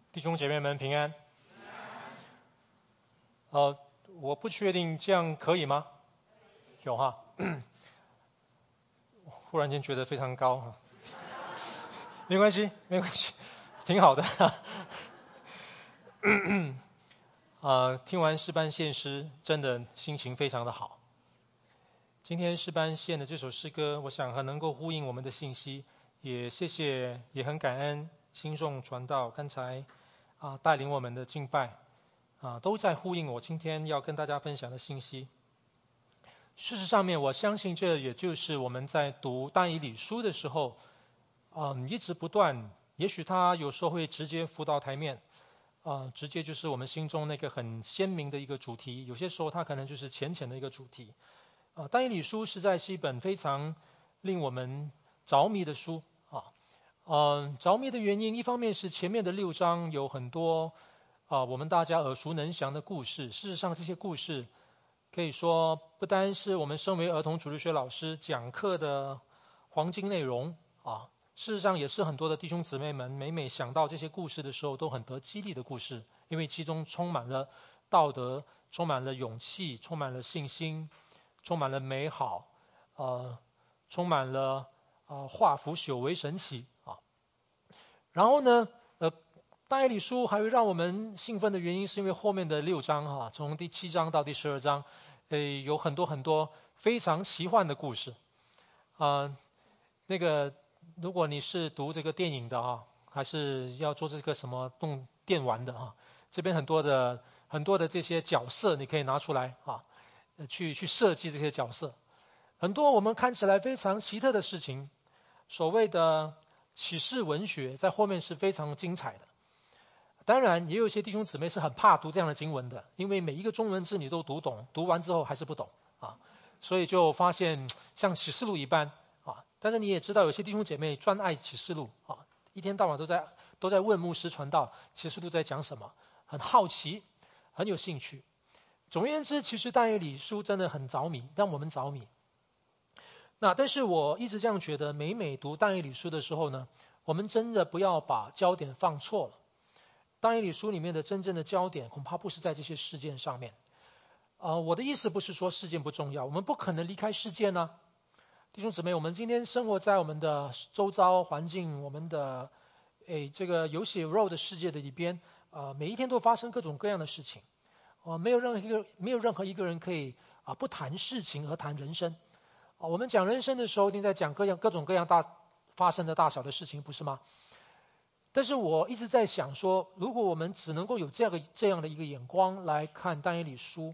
弟兄姐妹们平安。我不确定这样可以吗？有哈。忽然间觉得非常高。没关系，没关系，挺好的。听完诗班献诗，真的心情非常的好。今天诗班献的这首诗歌，我想很能够呼应我们的信息，也谢谢，也很感恩新众传道刚才带领我们的敬拜，都在呼应我今天要跟大家分享的信息。事实上面，我相信这也就是我们在读但以理书的时候，一直不断，也许他有时候会直接浮到台面，直接就是我们心中那个很鲜明的一个主题，有些时候它可能就是浅浅的一个主题。但以理书实在是一本非常令我们着迷的书着迷的原因，一方面是前面的6章有很多我们大家耳熟能详的故事。事实上，这些故事可以说不单是我们身为儿童主日学老师讲课的黄金内容事实上也是很多的弟兄姊妹们每想到这些故事的时候都很得激励的故事，因为其中充满了道德，充满了勇气，充满了信心，充满了美好，充满了化腐朽为神奇然后呢，但以理书还会让我们兴奋的原因，是因为后面的6章从第7章到第12章，有很多非常奇幻的故事。那个如果你是读这个电影的还是要做这个什么动电玩的这边很多的这些角色你可以拿出来去设计这些角色。很多我们看起来非常奇特的事情，所谓的启示文学在后面是非常精彩的。当然也有一些弟兄姊妹是很怕读这样的经文的，因为每一个中文字你都读懂，读完之后还是不懂所以就发现像启示录一般但是你也知道有些弟兄姐妹专爱启示录一天到晚都在问牧师传道启示录在讲什么，很好奇，很有兴趣。总而言之，其实但以理书真的很着迷，让我们着迷。但是我一直这样觉得，每读但以理书的时候呢，我们真的不要把焦点放错了。但以理书里面的真正的焦点恐怕不是在这些事件上面。我的意思不是说事件不重要，我们不可能离开事件呢。弟兄姊妹，我们今天生活在我们的周遭环境，我们的这个有血有肉的世界的里边，每一天都发生各种各样的事情。没有任何一个人可以不谈事情而谈人生。我们讲人生的时候，一定在讲各种各样发生的大小的事情，不是吗？但是我一直在想说，如果我们只能够有这样的一个眼光来看但以理书，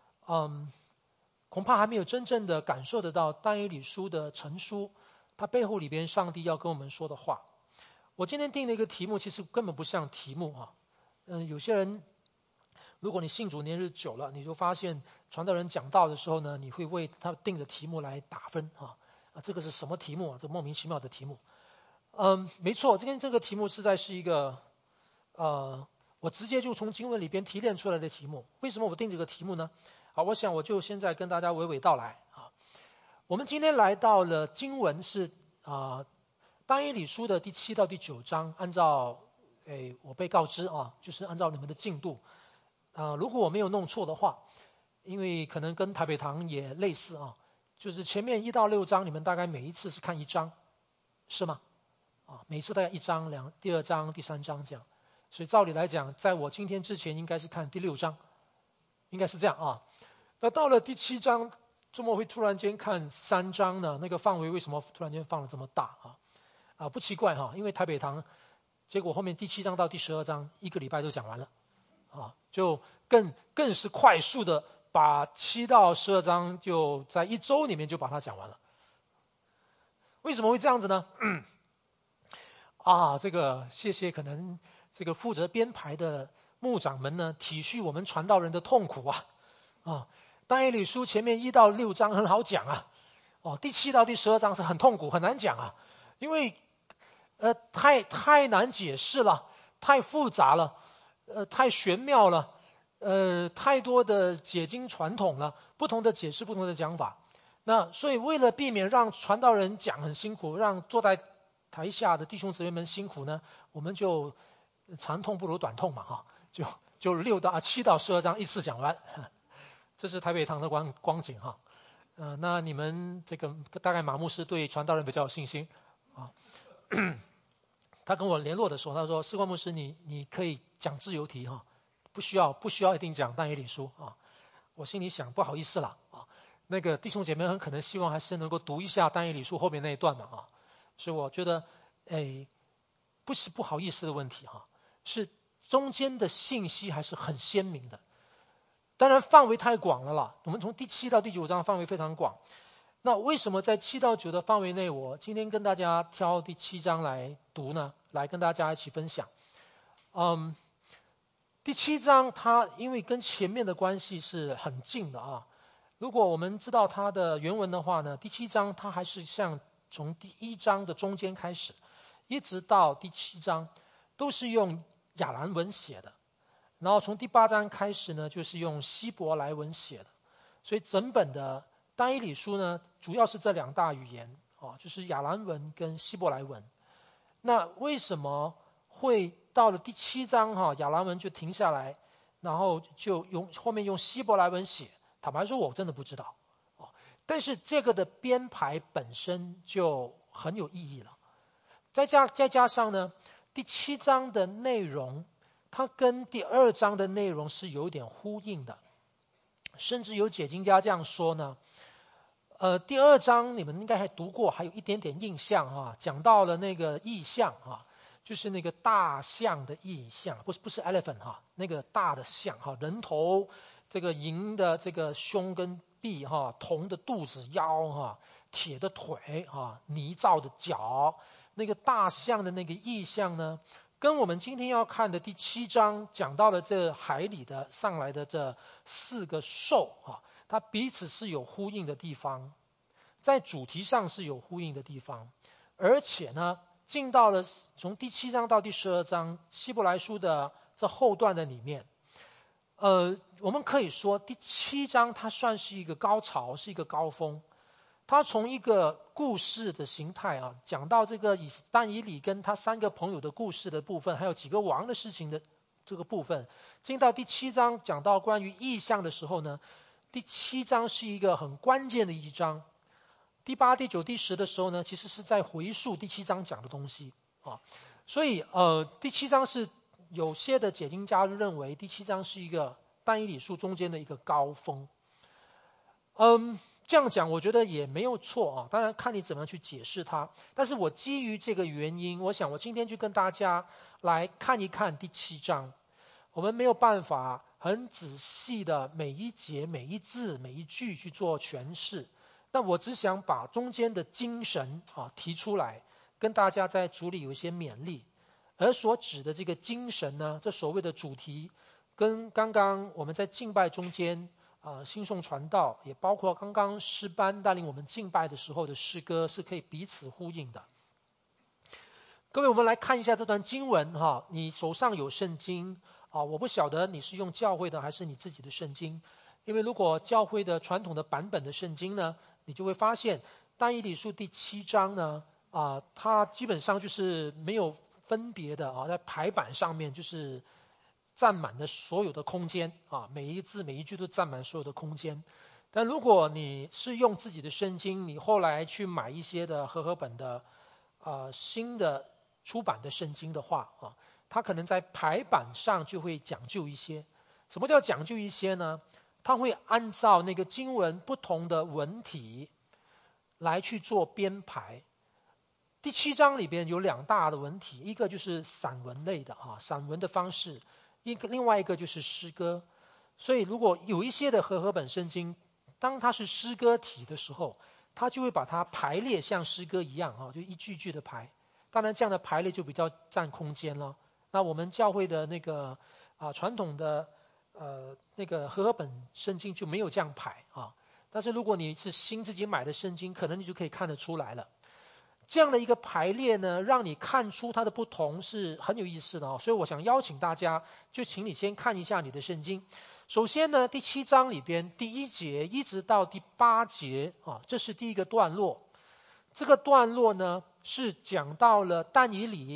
恐怕还没有真正的感受得到但以理书的成书，它背后里边上帝要跟我们说的话。我今天定了一个题目，其实根本不像题目有些人，如果你信主年日久了，你就发现传道人讲道的时候呢，你会为他定的题目来打分这个是什么题目这莫名其妙的题目。没错，今天这个题目实在是一个我直接就从经文里边提炼出来的题目。为什么我定这个题目呢？我想我就现在跟大家娓娓道来我们今天来到了经文是但以理书的第7到第9章，按照我被告知就是按照你们的进度如果我没有弄错的话，因为可能跟台北堂也类似就是前面1到6章你们大概每一次是看1章，是吗？每次大概1章第2章第3章这样，所以照理来讲在我今天之前应该是看第6章，应该是这样那到了第7章怎么会突然间看3章呢？那个范围为什么突然间放得这么大不奇怪因为台北堂结果后面第7章到第12章1个礼拜都讲完了就更是快速的把7到12章就在1周里面就把它讲完了。为什么会这样子呢？这个谢谢可能这个负责编排的牧长们呢体恤我们传道人的痛苦但以理书前面1到6章很好讲第7到第12章是很痛苦很难讲因为太难解释了，太复杂了太玄妙了太多的解经传统了，不同的解释不同的讲法。那所以为了避免让传道人讲很辛苦，让坐在台下的弟兄姊妹们辛苦呢，我们就长痛不如短痛嘛哈，就7到12章一次讲完，这是台北堂的光景哈。那你们这个大概马牧师对传道人比较有信心啊。他跟我联络的时候，他说：“士光牧师，你可以讲自由题哈，不需要一定讲但以理书啊。”我心里想，不好意思了啊，那个弟兄姐妹很可能希望还是能够读一下但以理书后面那一段嘛啊，所以我觉得，不是不好意思的问题哈，是中间的信息还是很鲜明的。当然范围太广了啦，我们从第7到第9章范围非常广。那为什么在7到9的范围内，我今天跟大家挑第7章来读呢？来跟大家一起分享。第7章它因为跟前面的关系是很近的啊。如果我们知道它的原文的话呢，第7章它还是像从第1章的中间开始，一直到第7章都是用亚兰文写的。然后从第8章开始呢，就是用希伯来文写的。所以整本的但以理书呢，主要是这2大语言啊，就是亚兰文跟希伯来文。那为什么会到了第7章哈，亚兰文就停下来，然后就后面用希伯来文写？坦白说，我真的不知道啊。但是这个的编排本身就很有意义了。再加上呢，第7章的内容，它跟第2章的内容是有点呼应的。甚至有解经家这样说呢，第2章你们应该还读过，还有一点点印象啊，讲到了那个意象啊，就是那个大象的意象，不是 elephant 哈，那个大的象哈，人头，这个银的这个胸跟臂哈，铜的肚子腰哈，铁的腿哈，泥造的脚，那个大象的那个意象呢，跟我们今天要看的第7章讲到的这海里的上来的这4个兽啊，它彼此是有呼应的地方，在主题上是有呼应的地方，而且呢，进到了从第7章到第12章希伯来书的这后段的里面，我们可以说第7章它算是一个高潮，是一个高峰。他从一个故事的形态啊，讲到这个但以理跟他3个朋友的故事的部分，还有几个王的事情的这个部分，进到第7章讲到关于意象的时候呢，第7章是一个很关键的一章。第8、第9、第10的时候呢，其实是在回溯第7章讲的东西啊。所以第7章是有些的解经家认为第7章是一个但以理书中间的一个高峰。这样讲我觉得也没有错啊，当然看你怎么样去解释它。但是我基于这个原因，我想我今天就跟大家来看一看第7章。我们没有办法很仔细的每一节、每一字、每一句去做诠释，但我只想把中间的精神啊提出来，跟大家在主里有一些勉励。而所指的这个精神呢，这所谓的主题，跟刚刚我们在敬拜中间兴颂传道，也包括刚刚诗班带领我们敬拜的时候的诗歌，是可以彼此呼应的。各位，我们来看一下这段经文哈，你手上有圣经啊，我不晓得你是用教会的还是你自己的圣经，因为如果教会的传统的版本的圣经呢，你就会发现但以理书第7章呢它基本上就是没有分别的啊，在排版上面就是占满了所有的空间啊，每一字每一句都占满所有的空间。但如果你是用自己的圣经，你后来去买一些的和合本的新的出版的圣经的话啊，它可能在排版上就会讲究一些。什么叫讲究一些呢？它会按照那个经文不同的文体来去做编排。第7章里边有2大的文体，一个就是散文类的散文的方式，另外一个就是诗歌。所以如果有一些的和合本圣经，当它是诗歌体的时候，它就会把它排列像诗歌一样就一句句的排。当然这样的排列就比较占空间了。那我们教会的那个传统的那个和合本圣经就没有这样排但是如果你是新自己买的圣经，可能你就可以看得出来了。这样的一个排列呢，让你看出它的不同是很有意思的所以我想邀请大家，就请你先看一下你的圣经。首先呢，第7章里边第1节一直到第8节这是第一个段落。这个段落呢是讲到了但以理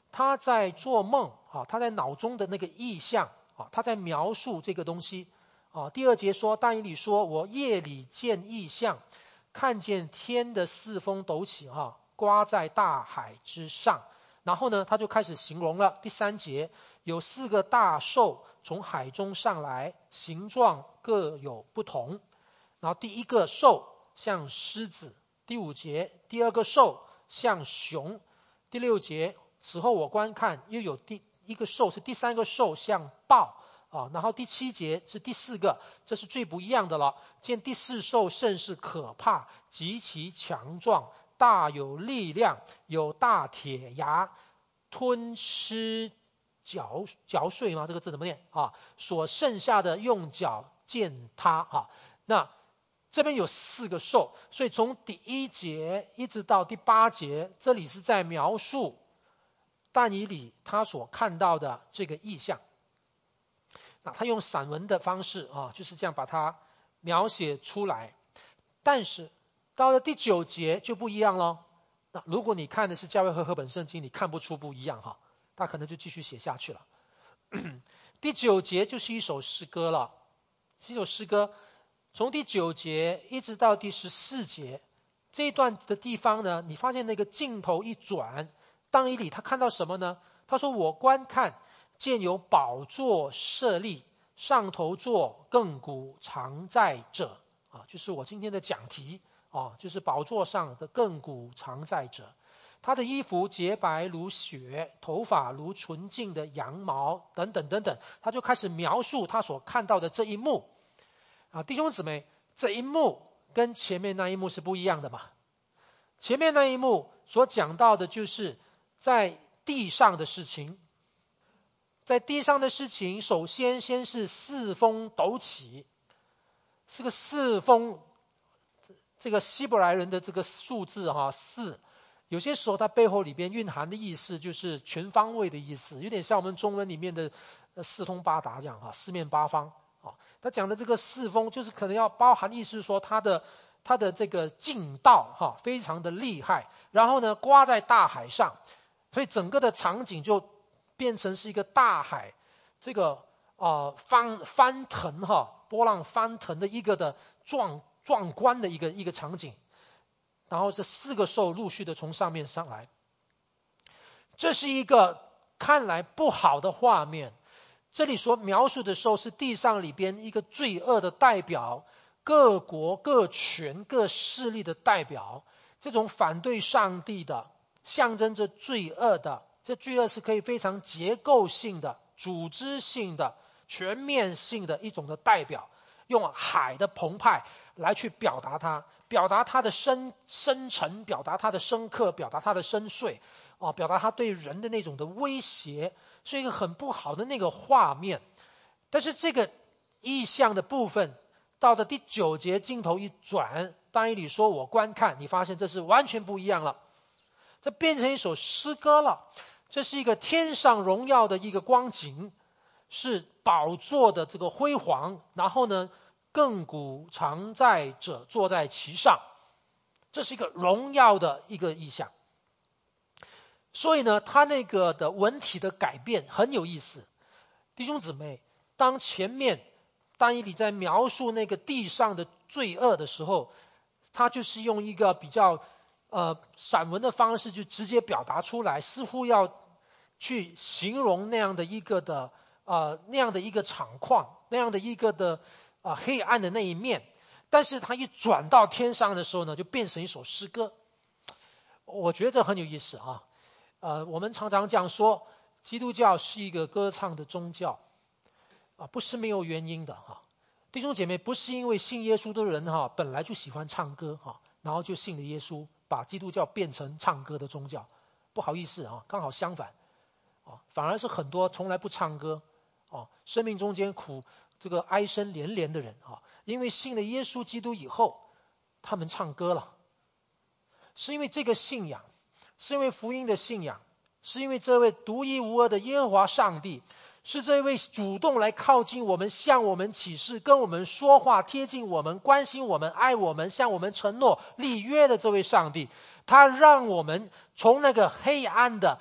他在做梦啊，他在脑中的那个意象啊，他在描述这个东西啊。第2节说，但以理说，我夜里见异象，看见天的四风陡起啊，刮在大海之上。然后呢，他就开始形容了。第3节，有4个大兽从海中上来，形状各有不同。然后第1个兽像狮子。第5节，第2个兽像熊。第6节，此后我观看，又有第1个兽是第3个兽像豹啊。然后第7节是第4个，这是最不一样的了。见第4兽甚是可怕，极其强壮，大有力量，有大铁牙，吞吃嚼碎吗？这个字怎么念啊？所剩下的用脚践踏啊。那这边有4个兽，所以从第1节一直到第8节，这里是在描述但以理他所看到的这个意象。那他用散文的方式啊，就是这样把它描写出来。但是到了第9节就不一样了。那如果你看的是教会和合本圣经，你看不出不一样哈，他可能就继续写下去了。第9节就是一首诗歌了，一首诗歌。从第9节一直到第14节这一段的地方呢，你发现那个镜头一转，但以理他看到什么呢？他说，我观看，见有宝座设立，上头坐亘古常在者啊，就是我今天的讲题啊，就是宝座上的亘古常在者。他的衣服洁白如雪，头发如纯净的羊毛，等等等等，他就开始描述他所看到的这一幕啊。弟兄姊妹，这一幕跟前面那一幕是不一样的嘛。前面那一幕所讲到的就是在地上的事情，在地上的事情，首先是4风陡起。这个4风，这个希伯来人的这个数字哈，4，有些时候它背后里边蕴含的意思就是全方位的意思，有点像我们中文里面的四通八达这样哈，四面八方啊。他讲的这个4风，就是可能要包含意思说它的这个劲道哈，非常的厉害，然后呢刮在大海上，所以整个的场景就变成是一个大海这个翻腾哈，波浪翻腾的一个的壮观的一个场景。然后这4个兽陆续的从上面上来，这是一个看来不好的画面。这里所描述的兽是地上里边一个罪恶的代表，各国各权各势力的代表，这种反对上帝的，象征着罪恶的。这罪恶是可以非常结构性的、组织性的、全面性的一种的代表，用海的澎湃来去表达它，表达它的深沉，表达它的深刻，表达它的深邃啊，表达它对人的那种的威胁，是一个很不好的那个画面。但是这个意象的部分到了第9节，镜头一转，但以理说我观看，你发现这是完全不一样了，这变成一首诗歌了。这是一个天上荣耀的一个光景，是宝座的这个辉煌，然后呢亘古常在者坐在其上，这是一个荣耀的一个意象。所以呢他那个的文体的改变很有意思。弟兄姊妹，当前面但以理在描述那个地上的罪恶的时候，他就是用一个比较散文的方式就直接表达出来，似乎要去形容那样的一个的那样的一个场况，那样的一个的黑暗的那一面。但是他一转到天上的时候呢，就变成一首诗歌。我觉得这很有意思啊。我们常常讲说，基督教是一个歌唱的宗教不是没有原因的哈。弟兄姐妹，不是因为信耶稣的人本来就喜欢唱歌然后就信了耶稣，把基督教变成唱歌的宗教。不好意思刚好相反反而是很多从来不唱歌生命中间这个哀声连连的人因为信了耶稣基督以后，他们唱歌了，是因为这个信仰，是因为福音的信仰，是因为这位独一无二的耶和华上帝，是这位主动来靠近我们，向我们启示，跟我们说话，贴近我们，关心我们，爱我们，向我们承诺立约的这位上帝。他让我们从那个黑暗的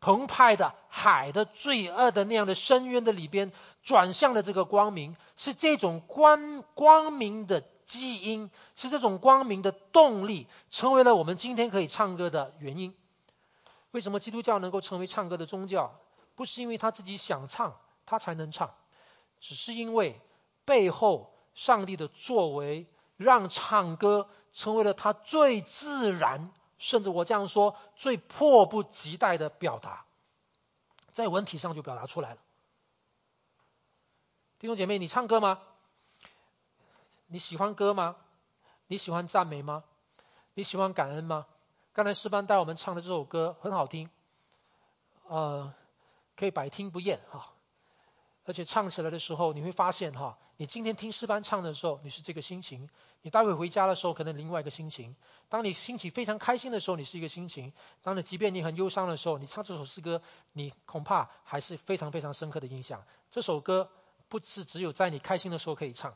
澎湃的海的罪恶的那样的深渊的里边，转向了这个光明，是这种光明的基因，是这种光明的动力，成为了我们今天可以唱歌的原因。为什么基督教能够成为唱歌的宗教？不是因为他自己想唱他才能唱，只是因为背后上帝的作为，让唱歌成为了他最自然，甚至我这样说，最迫不及待的表达，在文体上就表达出来了。弟兄姐妹，你唱歌吗？你喜欢歌吗？你喜欢赞美吗？你喜欢感恩吗？刚才诗班带我们唱的这首歌很好听，可以百听不厌哈。而且唱起来的时候，你会发现哈，你今天听诗班唱的时候，你是这个心情；你待会回家的时候，可能另外一个心情。当你心情非常开心的时候，你是一个心情；当你即便你很忧伤的时候，你唱这首诗歌，你恐怕还是非常非常深刻的印象。这首歌不是只有在你开心的时候可以唱。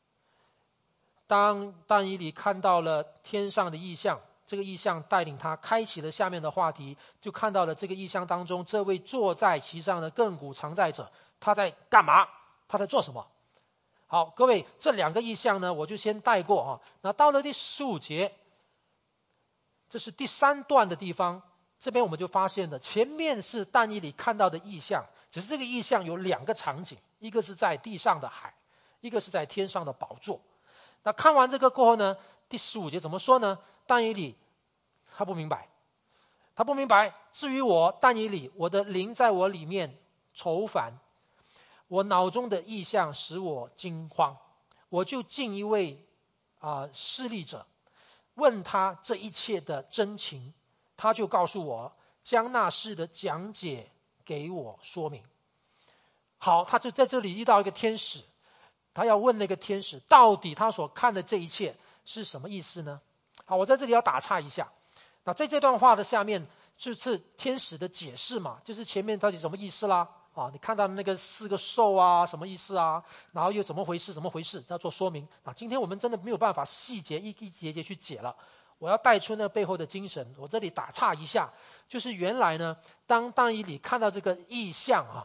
当但以理看到了天上的异象，这个异象带领他开启了下面的话题，就看到了这个异象当中，这位坐在其上的亘古常在者，他在干嘛？他在做什么？好，各位，这两个异象呢，我就先带过啊。那到了第15节，这是第3段的地方，这边我们就发现了，前面是但以理看到的异象，只是这个异象有2个场景，一个是在地上的海，一个是在天上的宝座。那看完这个过后呢，第15节怎么说呢？但以理他不明白，他不明白。至于我但以理，我的灵在我里面愁烦，我脑中的意象使我惊慌，我就进一位示利者，问他这一切的真情，他就告诉我，将那事的讲解给我说明。好，他就在这里遇到一个天使，他要问那个天使，到底他所看的这一切是什么意思呢？好，我在这里要打岔一下。那在这段话的下面就是天使的解释嘛，就是前面到底什么意思啦？你看到那个4个兽啊，什么意思啊？然后又怎么回事？要做说明。今天我们真的没有办法细节一节节去解了。我要带出那背后的精神。我这里打岔一下，就是原来呢，当但以理看到这个异象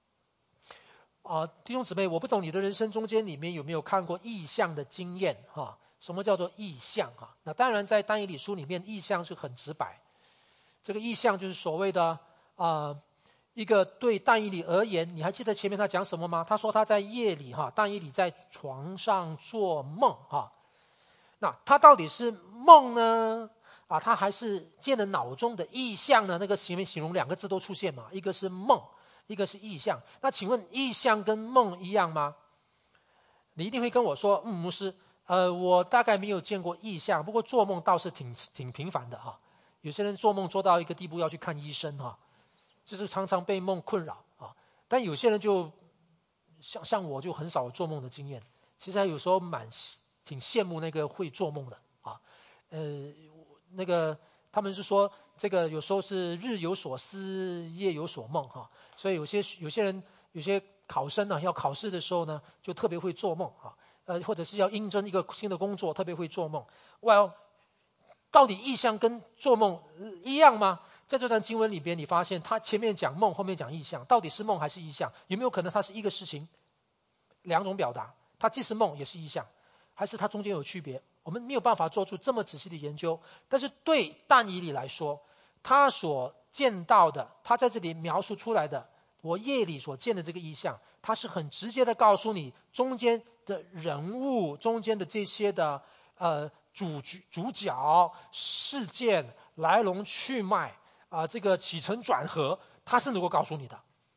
弟兄姊妹，我不懂你的人生中间里面有没有看过异象的经验什么叫做异象那当然在但以理书里面，异象是很直白。这个异象就是所谓的一个对但以理而言，你还记得前面他讲什么吗？他说他在夜里但以理在床上做梦那他到底是梦呢？他还是见了脑中的异象呢？那个前面形容2个字都出现嘛，一个是梦，一个是异象。那请问异象跟梦一样吗？你一定会跟我说，牧师，我大概没有见过异象，不过做梦倒是挺频繁的有些人做梦做到一个地步要去看医生就是常常被梦困扰但有些人就像我就很少有做梦的经验。其实有时候挺羡慕那个会做梦的那个他们是说这个有时候是日有所思夜有所梦所以有些人有些考生要考试的时候呢，就特别会做梦或者是要应征一个新的工作，特别会做梦。到底异象跟做梦一样吗？在这段经文里边，你发现他前面讲梦，后面讲异象，到底是梦还是异象？有没有可能它是一个事情，2种表达？它既是梦也是异象，还是它中间有区别？我们没有办法做出这么仔细的研究。但是对但以理来说，他所见到的，他在这里描述出来的，我夜里所见的这个异象，他是很直接的告诉你中间的人物，中间的这些的主角、事件、来龙去脉这个起承转合，他是能够告诉你的。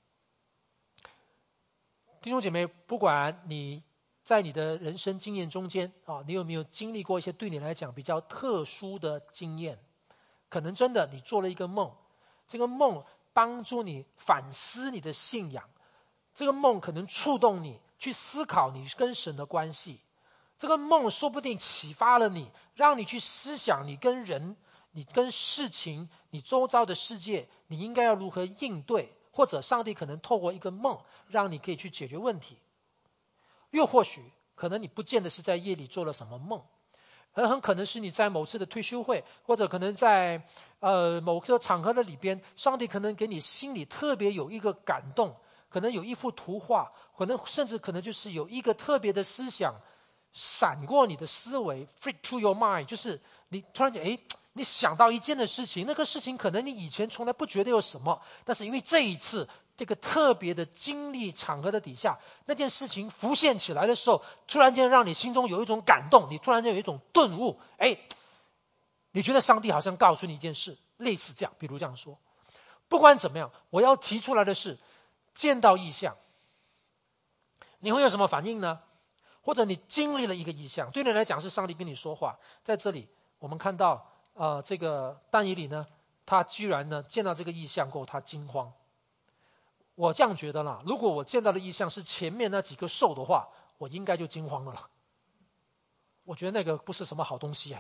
弟兄姐妹，不管你在你的人生经验中间你有没有经历过一些对你来讲比较特殊的经验？可能真的你做了一个梦，这个梦帮助你反思你的信仰，这个梦可能触动你去思考你跟神的关系，这个梦说不定启发了你，让你去思想你跟人、你跟事情、你周遭的世界，你应该要如何应对，或者上帝可能透过一个梦让你可以去解决问题。又或许可能你不见得是在夜里做了什么梦， 很可能是你在某次的退休会，或者可能在某个场合的里边，上帝可能给你心里特别有一个感动，可能有一幅图画，甚至可能就是有一个特别的思想闪过你的思维 ，flick to your mind， 就是你突然间你想到一件的事情，那个事情可能你以前从来不觉得有什么，但是因为这一次这个特别的经历场合的底下，那件事情浮现起来的时候，突然间让你心中有一种感动，你突然间有一种顿悟，你觉得上帝好像告诉你一件事，类似这样，比如这样说。不管怎么样，我要提出来的是，见到异象，你会有什么反应呢？或者你经历了一个异象，对你来讲是上帝跟你说话。在这里我们看到这个但以理呢，他居然呢见到这个异象过后，他惊慌。我这样觉得啦，如果我见到的异象是前面那几个兽的话，我应该就惊慌了。我觉得那个不是什么好东西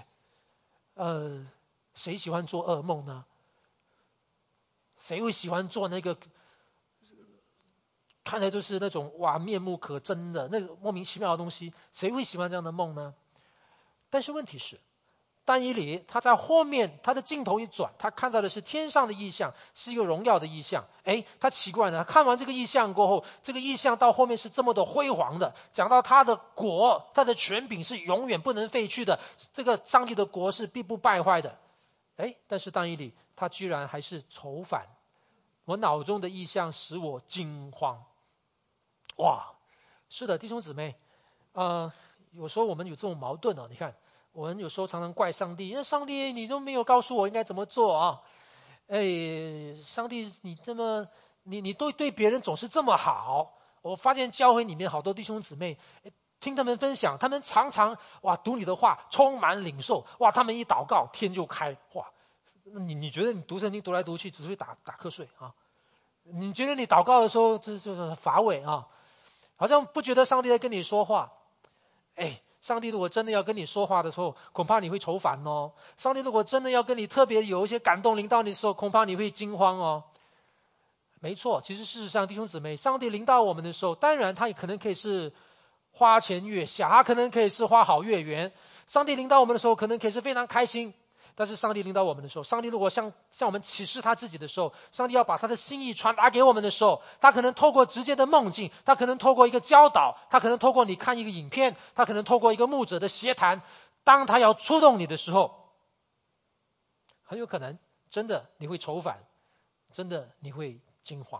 谁喜欢做噩梦呢？谁会喜欢做那个看来都是那种面目可憎的那种莫名其妙的东西？谁会喜欢这样的梦呢？但是问题是，但以理他在后面，他的镜头一转，他看到的是天上的异象，是一个荣耀的异象。他奇怪呢，看完这个异象过后，这个异象到后面是这么的辉煌的，讲到他的国，他的权柄是永远不能废去的，这个上帝的国是必不败坏的。但是但以理他居然还是愁烦，我脑中的异象使我惊慌。哇，是的，弟兄姊妹，有时候我们有这种矛盾你看。我们有时候常常怪上帝，因为上帝你都没有告诉我应该怎么做啊！上帝你这么你对别人总是这么好。我发现教会里面好多弟兄姊妹，听他们分享，他们常常读你的话充满领受，他们一祷告天就开。你觉得你读圣经读来读去只会打瞌睡啊？你觉得你祷告的时候就是乏味啊？好像不觉得上帝在跟你说话。上帝如果真的要跟你说话的时候，恐怕你会愁烦哦。上帝如果真的要跟你特别有一些感动临到你的时候，恐怕你会惊慌哦。没错，其实事实上弟兄姊妹，上帝临到我们的时候，当然他也可能可以是花前月下，他可能可以是花好月圆。上帝临到我们的时候，可能可以是非常开心。但是上帝领导我们的时候，上帝如果向我们启示他自己的时候，上帝要把他的心意传达给我们的时候，他可能透过直接的梦境，他可能透过一个教导，他可能透过你看一个影片，他可能透过一个牧者的协谈，当他要触动你的时候，很有可能真的你会愁烦，真的你会惊慌。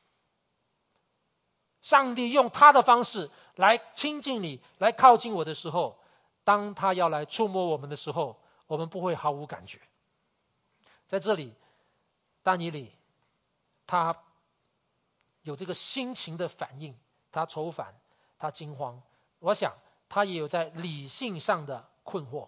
上帝用他的方式来亲近你，来靠近我的时候，当他要来触摸我们的时候，我们不会毫无感觉。在这里，但以理他有这个心情的反应，他愁烦，他惊慌。我想他也有在理性上的困惑。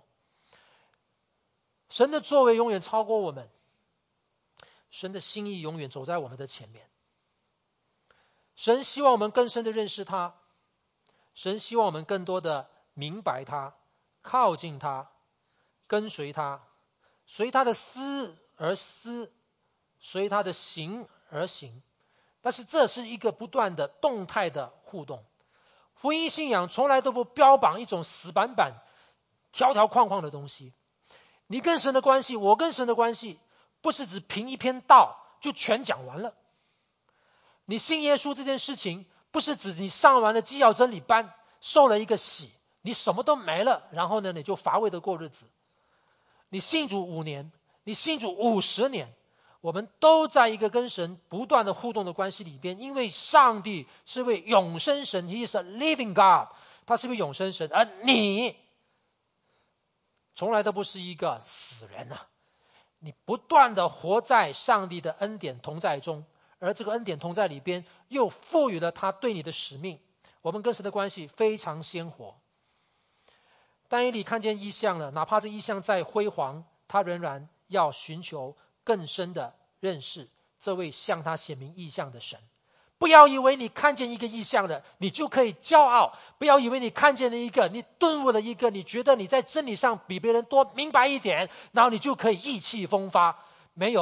神的作为永远超过我们，神的心意永远走在我们的前面。神希望我们更深的认识他，神希望我们更多的明白他，靠近他，跟随他，随他的思而思，随他的行而行。但是这是一个不断的动态的互动。福音信仰从来都不标榜一种死板板条条框框的东西。你跟神的关系，我跟神的关系，不是只凭一篇道就全讲完了。你信耶稣这件事情，不是指你上完了基要真理班，受了一个洗，你什么都没了，然后呢你就乏味的过日子。你信主5年，你信主50年，我们都在一个跟神不断的互动的关系里边，因为上帝是位永生神， He is a living God， 他是位永生神，而你从来都不是一个死人啊！你不断的活在上帝的恩典同在中，而这个恩典同在里边又赋予了他对你的使命。我们跟神的关系非常鲜活。但以理看见异象了，哪怕这异象再辉煌，他仍然要寻求更深的认识这位向他显明异象的神。不要以为你看见一个异象了，你就可以骄傲；不要以为你看见了一个，你顿悟了一个，你觉得你在真理上比别人多明白一点，然后你就可以意气风发。没有，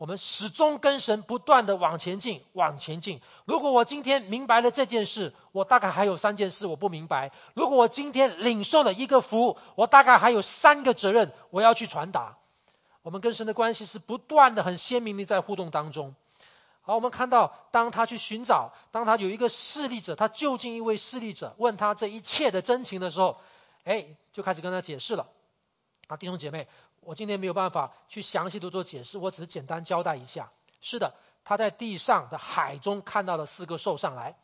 我们始终跟神不断的往前进，往前进。如果我今天明白了这件事，我大概还有3件事我不明白。如果我今天领受了一个服务，我大概还有3个责任我要去传达。我们跟神的关系是不断的很鲜明的在互动当中。好，我们看到当他去寻找，当他有一个侍立者，他就近一位侍立者问他这一切的真情的时候，就开始跟他解释了。弟兄姐妹，我今天没有办法去详细的做解释，我只是简单交代一下。是的，他在地上的海中看到了4个兽上来。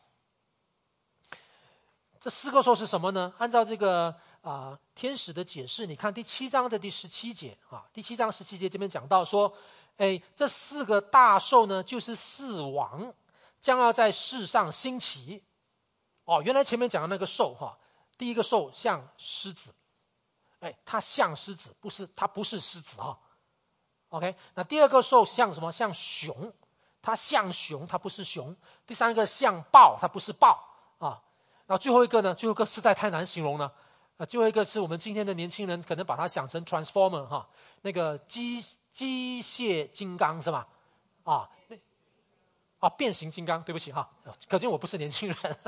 这4个兽是什么呢？按照这个天使的解释，你看第7章的第17节第7章17节这边讲到说，这4个大兽呢，就是4王将要在世上兴起。原来前面讲的那个兽第一个兽像狮子。它像狮子，它不是狮子OK， 那第二个兽像什么？像熊，它像熊，它不是熊。第3个像豹，它不是豹那最后一个呢？最后一个实在太难形容了。最后一个是我们今天的年轻人可能把它想成 Transformer 那个机械金刚是吧？变形金刚，对不起可见我不是年轻人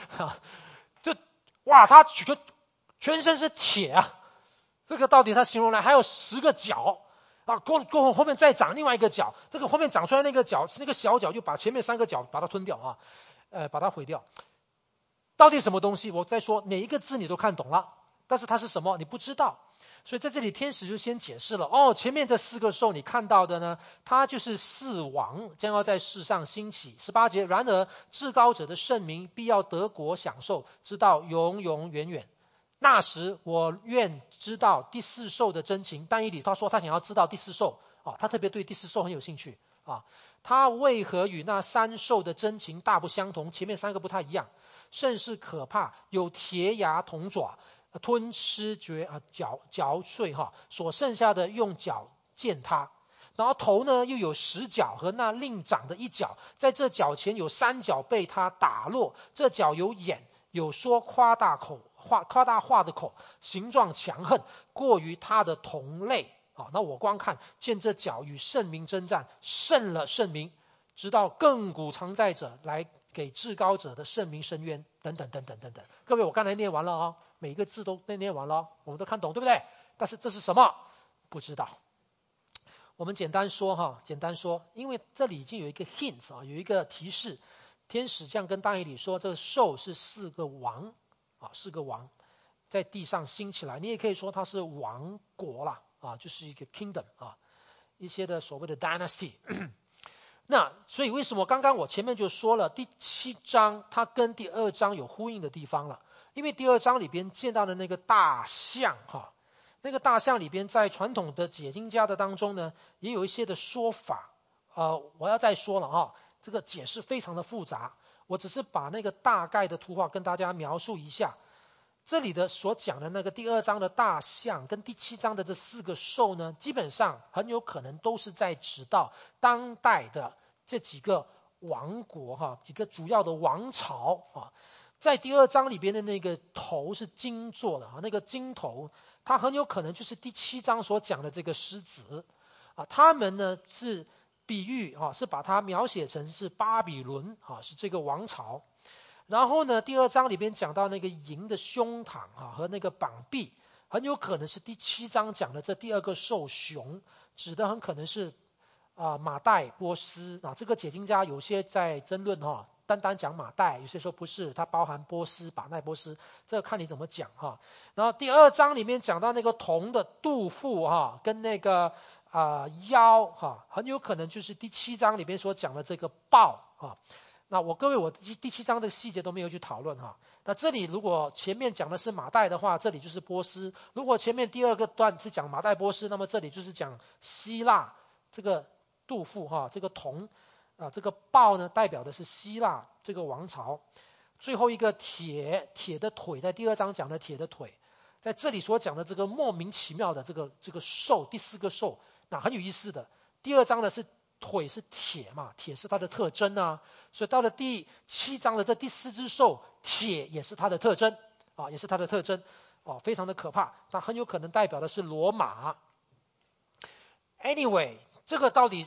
它全身是铁这个到底他形容来还有10个角过后后面再长另外一个角，这个后面长出来那个角，那个小角就把前面3个角把它吞掉把它毁掉。到底什么东西？我再说哪一个字你都看懂了，但是它是什么你不知道。所以在这里天使就先解释了前面这4个兽你看到的呢，它就是4王将要在世上兴起。18节，然而至高者的圣名必要得国享受，直到永永远远。那时我愿知道第4兽的真情。但以理他说他想要知道第4兽他特别对第4兽很有兴趣他为何与那3兽的真情大不相同？前面3个不太一样，甚是可怕，有铁牙铜爪，吞吃嚼碎所剩下的用脚践踏。然后头呢又有10角和那另长的1角，在这角前有3角被他打落，这角有眼，有说夸大话的口，形状强横，过于他的同类那我光看见这角与圣民征战，胜了圣民，直到亘古常在者来给至高者的圣民伸冤，等等等等等等。各位，我刚才念完了每一个字都念完了我们都看懂对不对？但是这是什么不知道。我们简单说因为这里已经有一个 hint 有一个提示，天使这样跟但以理说，这个兽是4个王4个王在地上兴起来。你也可以说它是王国啦就是一个 kingdom 一些的所谓的 dynasty 那所以为什么刚刚我前面就说了第7章它跟第2章有呼应的地方了？因为第2章里边见到的那个大象那个大象里边在传统的解经家的当中呢也有一些的说法我要再说了这个解释非常的复杂，我只是把那个大概的图画跟大家描述一下。这里的所讲的那个第2章的大象跟第7章的这4个兽呢，基本上很有可能都是在指到当代的这几个王国几个主要的王朝在第2章里边的那个头是金做的那个金头，它很有可能就是第7章所讲的这个狮子他们呢是比喻是把它描写成是巴比伦是这个王朝。然后呢第2章里边讲到那个银的胸膛和那个膀臂，很有可能是第7章讲的这第2个兽熊，指的很可能是马代波斯这个解经家有些在争论单讲马代，有些说不是，它包含波斯马代波斯，这个看你怎么讲然后第2章里面讲到那个铜的肚腹跟那个腰很有可能就是第7章里边所讲的这个豹那各位我第7章的细节都没有去讨论那这里如果前面讲的是马代的话，这里就是波斯；如果前面第2个段是讲马代波斯，那么这里就是讲希腊这个肚腹这个铜这个豹呢代表的是希腊这个王朝。最后一个铁的腿，在第2章讲的铁的腿，在这里所讲的这个莫名其妙的这个兽，第4个兽那很有意思的。第2章的是腿是铁嘛，铁是它的特征所以到了第7章的这第4只兽，铁也是它的特征也是它的特征非常的可怕，它很有可能代表的是罗马。Anyway， 这个到底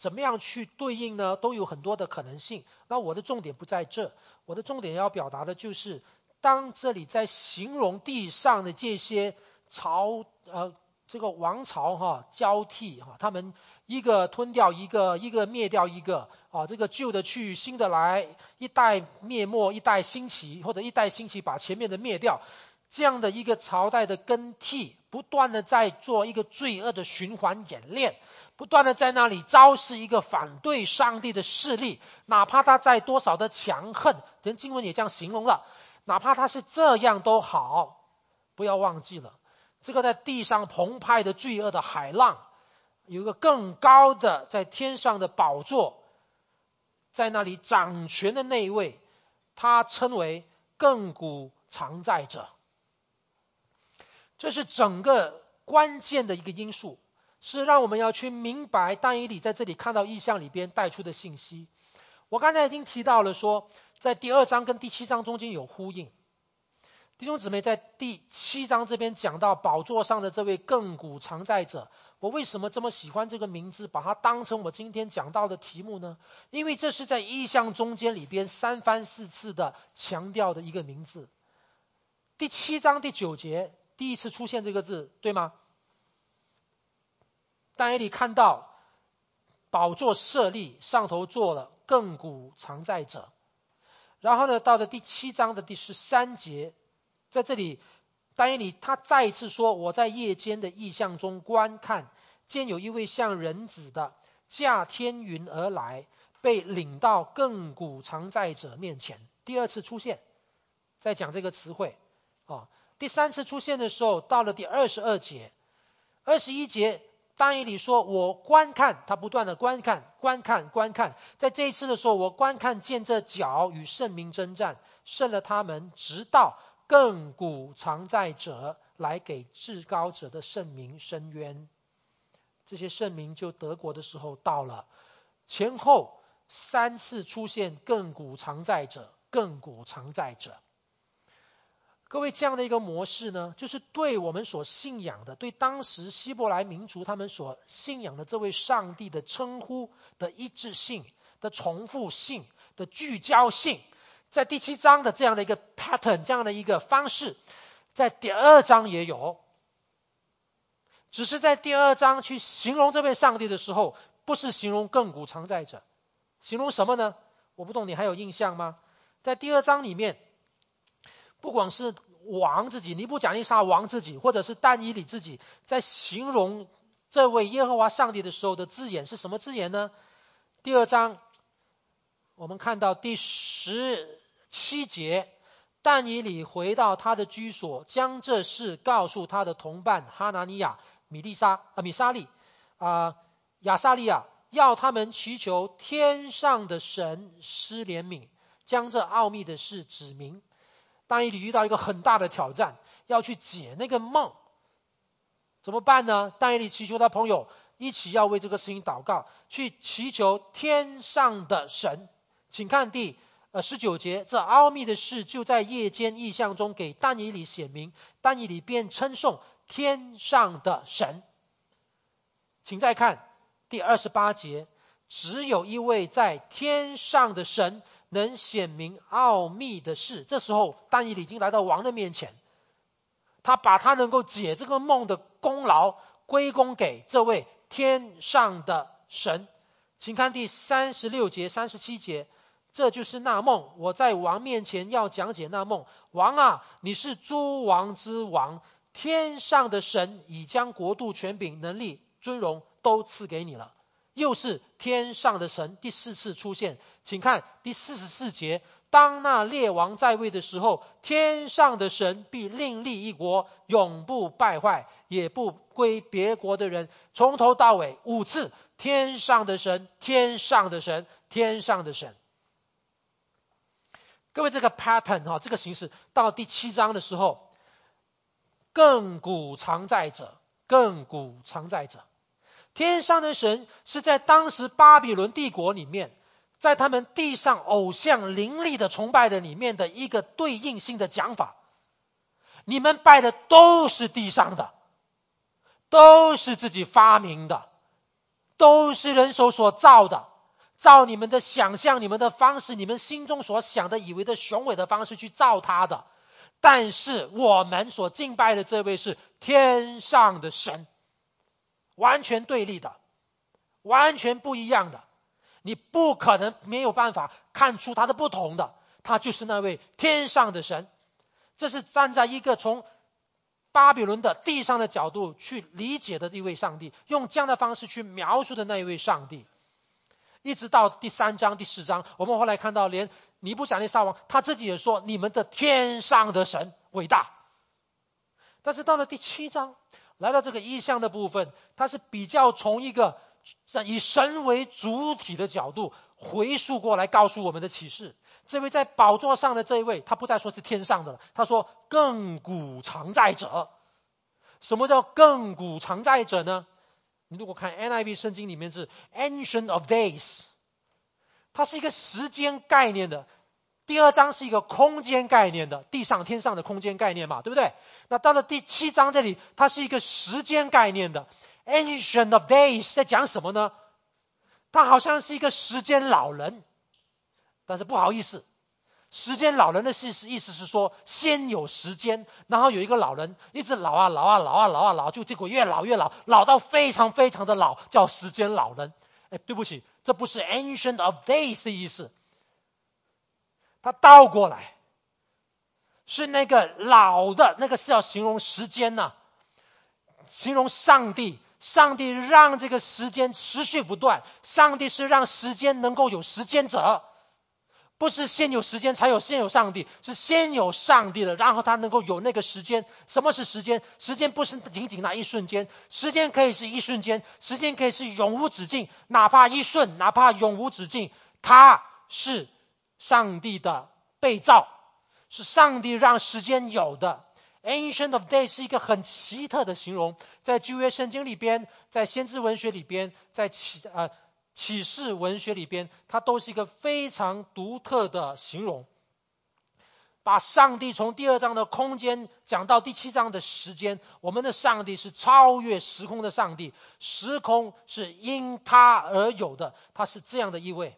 怎么样去对应呢？都有很多的可能性。那我的重点不在这，我的重点要表达的就是，当这里在形容地上的这些这个王朝交替他们一个吞掉一个，一个灭掉一个这个旧的去，新的来，一代灭没，一代兴起，或者一代兴起把前面的灭掉，这样的一个朝代的更替，不断的在做一个罪恶的循环演练，不断的在那里昭示一个反对上帝的势力，哪怕他在多少的强横，连经文也这样形容了，哪怕他是这样都好，不要忘记了，这个在地上澎湃的罪恶的海浪，有一个更高的在天上的宝座，在那里掌权的那一位，他称为亘古常在者。这是整个关键的一个因素，是让我们要去明白但以理在这里看到异象里边带出的信息。我刚才已经提到了说，在第2章跟第7章中间有呼应。弟兄姊妹，在第7章这边讲到宝座上的这位亘古常在者，我为什么这么喜欢这个名字，把它当成我今天讲到的题目呢？因为这是在异象中间里边3番4次的强调的一个名字。第7章第9节第一次出现这个字，对吗？但以理看到宝座设立，上头坐了亘古常在者。然后呢，到了第7章的第13节，在这里但以理他再一次说，我在夜间的异象中观看，见有一位像人子的驾天云而来，被领到亘古常在者面前。第2次出现，在讲这个词汇第3次出现的时候，到了第22节、21节，但以理说我观看，他不断的观看，在这一次的时候，我观看见这脚与圣民征战，胜了他们，直到亘古常在者来给至高者的圣民伸冤。这些圣民就得国的时候到了，前后3次出现亘古常在者，亘古常在者。各位，这样的一个模式呢，就是对我们所信仰的，对当时希伯来民族他们所信仰的这位上帝的称呼的一致性、的重复性、的聚焦性，在第7章的这样的一个 pattern， 这样的一个方式，在第2章也有。只是在第2章去形容这位上帝的时候，不是形容亘古常在者，形容什么呢？我不懂，你还有印象吗？在第2章里面，不管是王自己，尼布甲尼撒王自己，或者是但以理自己，在形容这位耶和华上帝的时候的字眼是什么字眼呢？第2章我们看到第17节，但以理回到他的居所，将这事告诉他的同伴哈拿尼亚、米沙利、亚撒利亚，要他们祈求天上的神施怜悯，将这奥秘的事指明。但以理遇到一个很大的挑战，要去解那个梦，怎么办呢？但以理祈求他朋友一起要为这个事情祷告，去祈求天上的神。请看第19节，这奥秘的事就在夜间异象中给但以理显明，但以理便称颂天上的神。请再看第28节，只有一位在天上的神能显明奥秘的事。这时候但以理已经来到王的面前，他把他能够解这个梦的功劳归功给这位天上的神。请看第36节、37节，这就是那梦，我在王面前要讲解那梦。王啊，你是诸王之王，天上的神已将国度、权柄、能力、尊荣都赐给你了。又是天上的神第4次出现，请看第44节，当那列王在位的时候，天上的神必另立一国，永不败坏，也不归别国的人。从头到尾5次，天上的神，天上的神，天上的神。各位，这个 pattern 这个形式到第7章的时候，亘古常在者，亘古常在者。天上的神是在当时巴比伦帝国里面，在他们地上偶像凌厉的崇拜的里面的一个对应性的讲法。你们拜的都是地上的，都是自己发明的， 都是人手所造的，照你们的想象、你们的方式、你们心中所想的、以为的雄伟的方式去造它的。但是我们所敬拜的这位是天上的神，完全对立的，完全不一样的，你不可能没有办法看出他的不同的，他就是那位天上的神。这是站在一个从巴比伦的地上的角度去理解的一位上帝，用这样的方式去描述的那一位上帝。一直到第3章、第4章，我们后来看到连尼布甲尼撒王他自己也说，你们的天上的神伟大。但是到了第7章，来到这个意象的部分，它是比较从一个以神为主体的角度回溯过来告诉我们的启示。这位在宝座上的这一位，他不再说是天上的了，他说亘古常在者。什么叫亘古常在者呢？你如果看 NIV 圣经里面是 Ancient of Days， 它是一个时间概念的。第2章是一个空间概念的，地上天上的空间概念嘛，对不对？那到了第7章这里，它是一个时间概念的 Ancient of Days， 在讲什么呢？他好像是一个时间老人，但是不好意思，时间老人的意思是说，先有时间，然后有一个老人一直老啊老啊老啊老啊老，就结果越老越老，老到非常非常的老，叫时间老人。对不起，这不是 Ancient of Days 的意思，他倒过来，是那个老的那个是要形容时间呢，形容上帝。上帝让这个时间持续不断，上帝是让时间能够有时间者，不是先有时间才有先有上帝，是先有上帝的，然后他能够有那个时间。什么是时间？时间不是仅仅那一瞬间，时间可以是一瞬间，时间可以是永无止境，哪怕一瞬，哪怕永无止境，它是上帝的被造，是上帝让时间有的。Ancient of Days 是一个很奇特的形容，在旧约圣经里边，在先知文学里边，在启示文学里边，它都是一个非常独特的形容。把上帝从第2章的空间讲到第7章的时间，我们的上帝是超越时空的上帝，时空是因他而有的，他是这样的意味。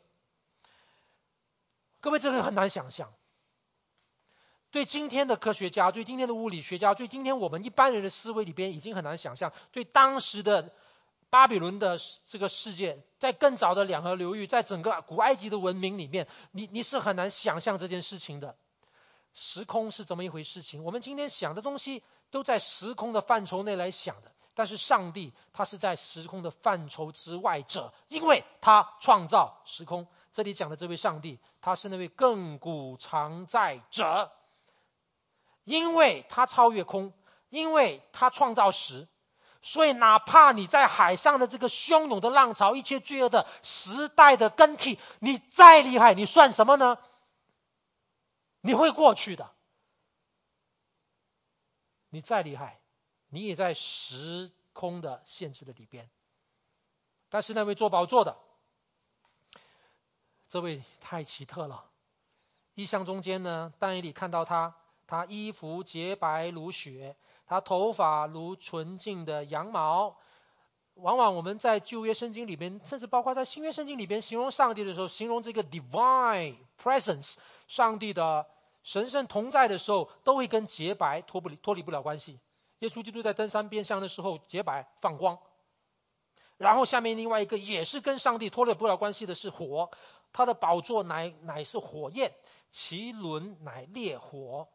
各位，这个很难想象。对今天的科学家，对今天的物理学家，对今天我们一般人的思维里边已经很难想象，对当时的巴比伦的这个世界，在更早的两河流域，在整个古埃及的文明里面，你是很难想象这件事情的。时空是怎么一回事情？我们今天想的东西都在时空的范畴内来想的，但是上帝他是在时空的范畴之外者，因为他创造时空。这里讲的这位上帝，他是那位亘古常在者。因为他超越空，因为他创造时，所以哪怕你在海上的这个汹涌的浪潮，一切罪恶的时代的更替，你再厉害，你算什么呢？你会过去的。你再厉害，你也在时空的限制的里边。但是那位坐宝座的，这位太奇特了。异象中间呢，但以理看到他衣服洁白如雪，他头发如纯净的羊毛。往往我们在旧约圣经里边，甚至包括在新约圣经里边，形容上帝的时候，形容这个 divine presence， 上帝的神圣同在的时候，都会跟洁白脱离不了关系。耶稣基督在登山变相的时候，洁白放光。然后下面另外一个也是跟上帝脱离不了关系的是火，他的宝座乃是火焰，其轮乃烈火。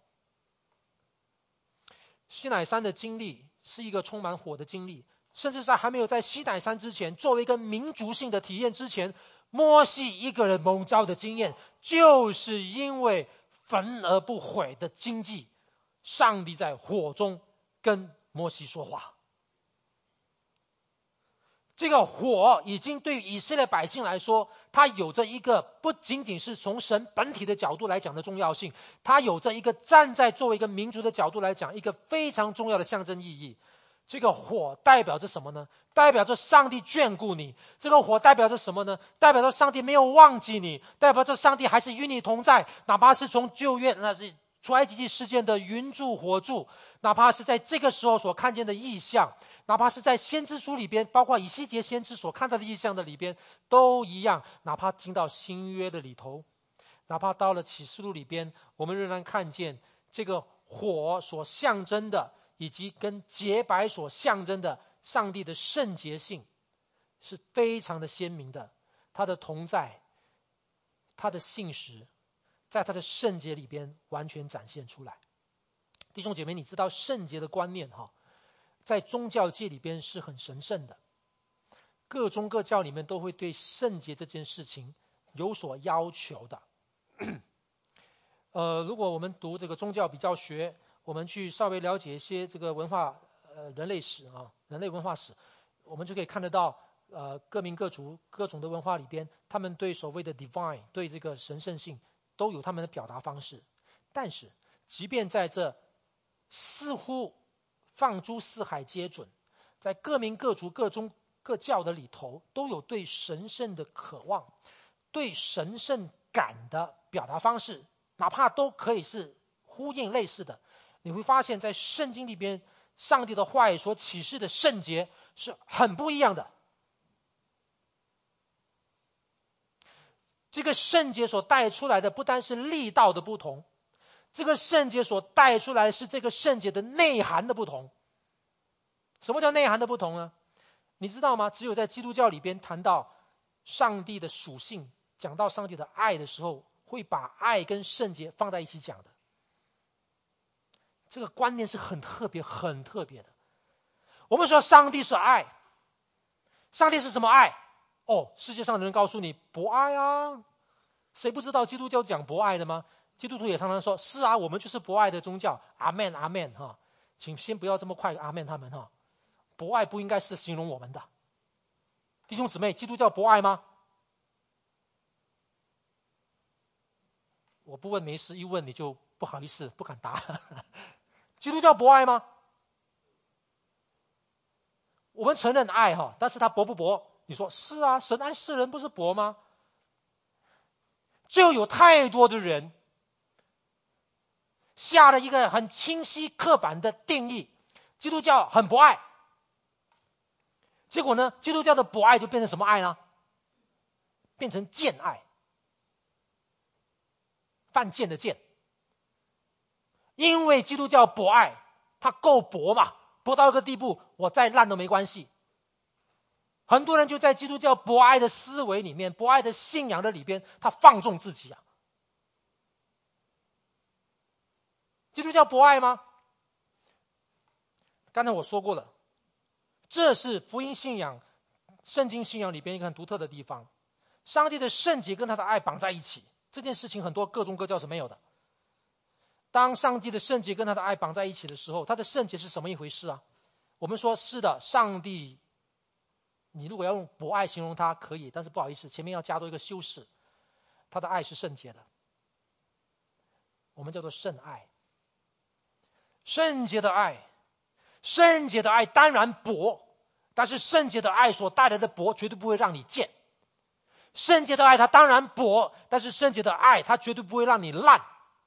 西乃山的经历是一个充满火的经历，甚至在还没有在西乃山之前，作为一个民族性的体验之前，摩西一个人蒙召的经验，就是因为焚而不毁的经济，上帝在火中跟摩西说话。这个火已经对以色列百姓来说，它有着一个不仅仅是从神本体的角度来讲的重要性，它有着一个站在作为一个民族的角度来讲一个非常重要的象征意义。这个火代表着什么呢？代表着上帝眷顾你。这个火代表着什么呢？代表着上帝没有忘记你，代表着上帝还是与你同在，哪怕是从旧约，那是出埃及记事件的云柱火柱，哪怕是在这个时候所看见的异象，哪怕是在先知书里边，包括以西结先知所看到的异象的里边，都一样。哪怕进到新约的里头，哪怕到了启示录里边，我们仍然看见这个火所象征的，以及跟洁白所象征的上帝的圣洁性是非常的鲜明的。他的同在，他的信实，在他的圣洁里边完全展现出来。弟兄姐妹，你知道圣洁的观念在宗教界里边是很神圣的，各宗各教里面都会对圣洁这件事情有所要求的。如果我们读这个宗教比较学，我们去稍微了解一些这个文化人类史人类文化史，我们就可以看得到各民各族各种的文化里边，他们对所谓的 divine 对这个神圣性都有他们的表达方式。但是即便在这似乎放诸四海皆准，在各民各族各宗各教的里头，都有对神圣的渴望，对神圣感的表达方式，哪怕都可以是呼应类似的。你会发现在圣经里边，上帝的话语所启示的圣洁是很不一样的。这个圣洁所带出来的不单是力道的不同，这个圣洁所带出来的是这个圣洁的内涵的不同。什么叫内涵的不同呢？你知道吗？只有在基督教里边谈到上帝的属性，讲到上帝的爱的时候，会把爱跟圣洁放在一起讲的。这个观念是很特别很特别的。我们说上帝是爱，上帝是什么爱？世界上的人告诉你博爱啊，谁不知道基督教讲博爱的吗？基督徒也常常说是啊，我们就是博爱的宗教，阿们阿们请先不要这么快阿们他们博爱不应该是形容我们的。弟兄姊妹，基督教博爱吗？我不问没事，一问你就不好意思不敢答。基督教博爱吗？我们承认爱但是他博不博？你说是啊，神爱世人不是博吗？就有太多的人下了一个很清晰刻板的定义，基督教很博爱。结果呢，基督教的博爱就变成什么爱呢？变成贱爱，犯贱的贱。因为基督教博爱，它够博嘛，博到一个地步，我再烂都没关系。很多人就在基督教博爱的思维里面，博爱的信仰的里边，他放纵自己基督教博爱吗？刚才我说过了，这是福音信仰、圣经信仰里边一个很独特的地方。上帝的圣洁跟他的爱绑在一起，这件事情很多各宗各教是没有的。当上帝的圣洁跟他的爱绑在一起的时候，他的圣洁是什么一回事啊？我们说是的，上帝，你如果要用博爱形容他可以，但是不好意思，前面要加多一个修饰，他的爱是圣洁的，我们叫做圣爱。圣洁的爱，圣洁的爱当然博，但是圣洁的爱所带来的博绝对不会让你贱。圣洁的爱它当然博，但是圣洁的爱它绝对不会让你烂。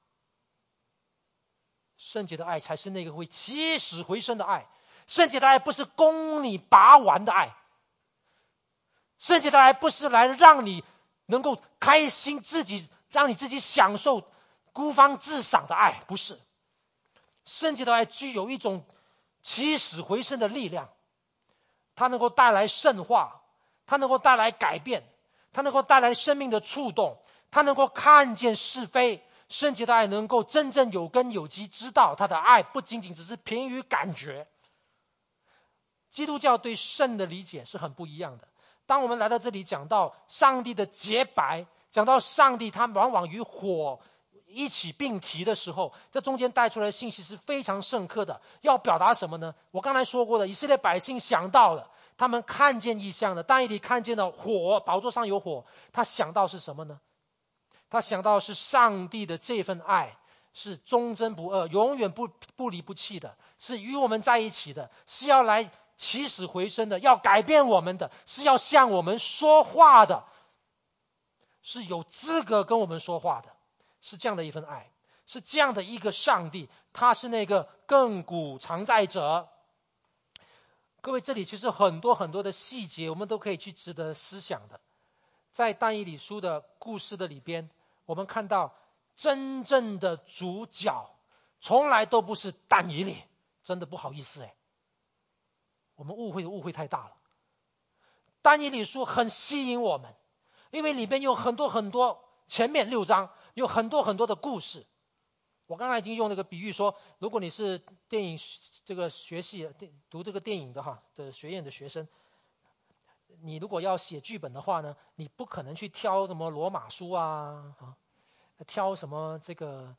圣洁的爱才是那个会起死回生的爱。圣洁的爱不是供你拔完的爱，圣洁的爱不是来让你能够开心自己，让你自己享受孤芳自赏的爱，不是。圣洁的爱具有一种起死回生的力量，它能够带来圣化，它能够带来改变，它能够带来生命的触动，它能够看见是非。圣洁的爱能够真正有根有基，知道他的爱不仅仅只是凭于感觉。基督教对圣的理解是很不一样的。当我们来到这里讲到上帝的洁白，讲到上帝他往往与火一起并提的时候，这中间带出来的信息是非常深刻的。要表达什么呢？我刚才说过的，以色列百姓想到了，他们看见异象的，但以理看见了火，宝座上有火，他想到是什么呢？他想到是上帝的这份爱是忠贞不二，永远不离不弃的，是与我们在一起的，是要来起死回生的，要改变我们的，是要向我们说话的，是有资格跟我们说话的，是这样的一份爱。 是这样的一个上帝，他是那个亘古常在者。各位，这里其实很多很多的细节，我们都可以去值得思想的。在但以理书的故事的里边，我们看到真正的主角从来都不是但以理，真的不好意思我们误会太大了。但以理书很吸引我们，因为里边有很多很多，前面6章有很多很多的故事。我刚才已经用那个比喻说，如果你是电影这个学系读这个电影的学院的学生，你如果要写剧本的话呢，你不可能去挑什么罗马书挑什么这个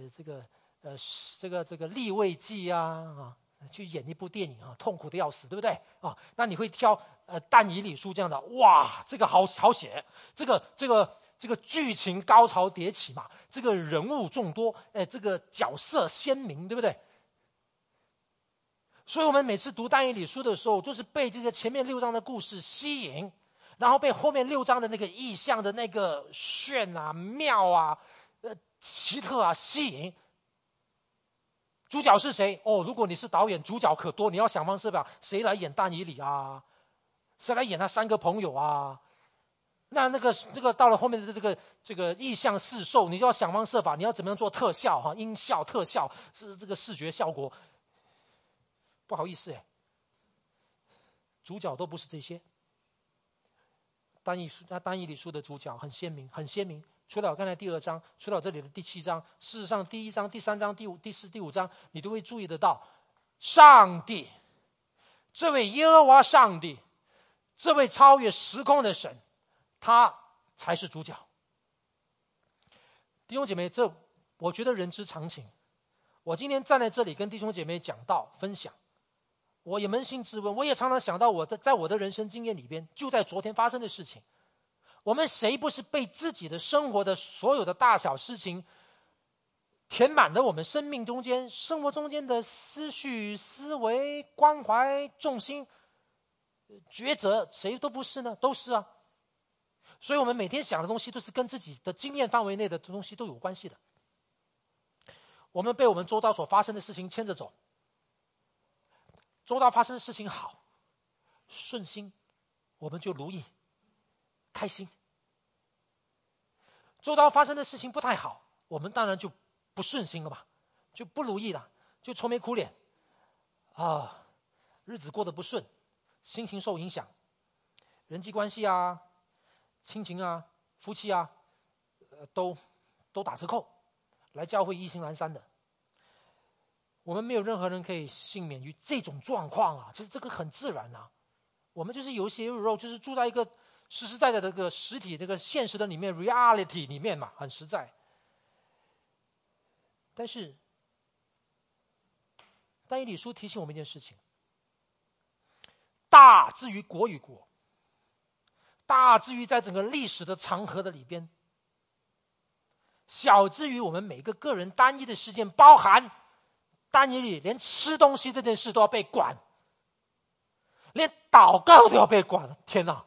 利未记去演一部电影痛苦的要死，对不对那你会挑但以理书这样的，哇，这个好写，这个剧情高潮迭起嘛，这个人物众多，这个角色鲜明，对不对？所以我们每次读但以理书的时候，都是被这个前面6章的故事吸引，然后被后面6章的那个意象的那个炫妙奇特吸引。主角是谁？如果你是导演，主角可多，你要想方设法，谁来演但以理谁来演他3个朋友那个到了后面的这个意象四兽，你就要想方设法，你要怎么样做特效音效特效，是这个视觉效果。不好意思主角都不是这些。但以理书的主角很鲜明。除了刚才第2章，除了这里的第7章，事实上第1章、第3章、第5、第4、第5章，你都会注意得到，上帝，这位耶和华上帝，这位超越时空的神，他才是主角。弟兄姐妹，这我觉得人之常情。我今天站在这里跟弟兄姐妹讲道分享，我也扪心自问，我也常常想到在我的人生经验里边，就在昨天发生的事情。我们谁不是被自己的生活的所有的大小事情填满了我们生命中间、生活中间的思绪、思维、关怀、重心、抉择，谁都不是呢？都是所以我们每天想的东西都是跟自己的经验范围内的东西都有关系的。我们被我们周遭所发生的事情牵着走，周遭发生的事情好，顺心，我们就如意开心。周遭发生的事情不太好，我们当然就不顺心了吧，就不如意了，就愁眉苦脸日子过得不顺，心情受影响，人际关系亲情夫妻都打折扣，来教会意兴阑珊的。我们没有任何人可以幸免于这种状况其实这个很自然我们就是有血有肉，就是住在一个实实在在的这个实体这个现实的里面 reality 里面嘛，很实在。但是但以理书提醒我们一件事情，大之于国与国，大之于在整个历史的长河的里边，小之于我们每个个人单一的事件，包含但以理连吃东西这件事都要被管，连祷告都要被管，天哪，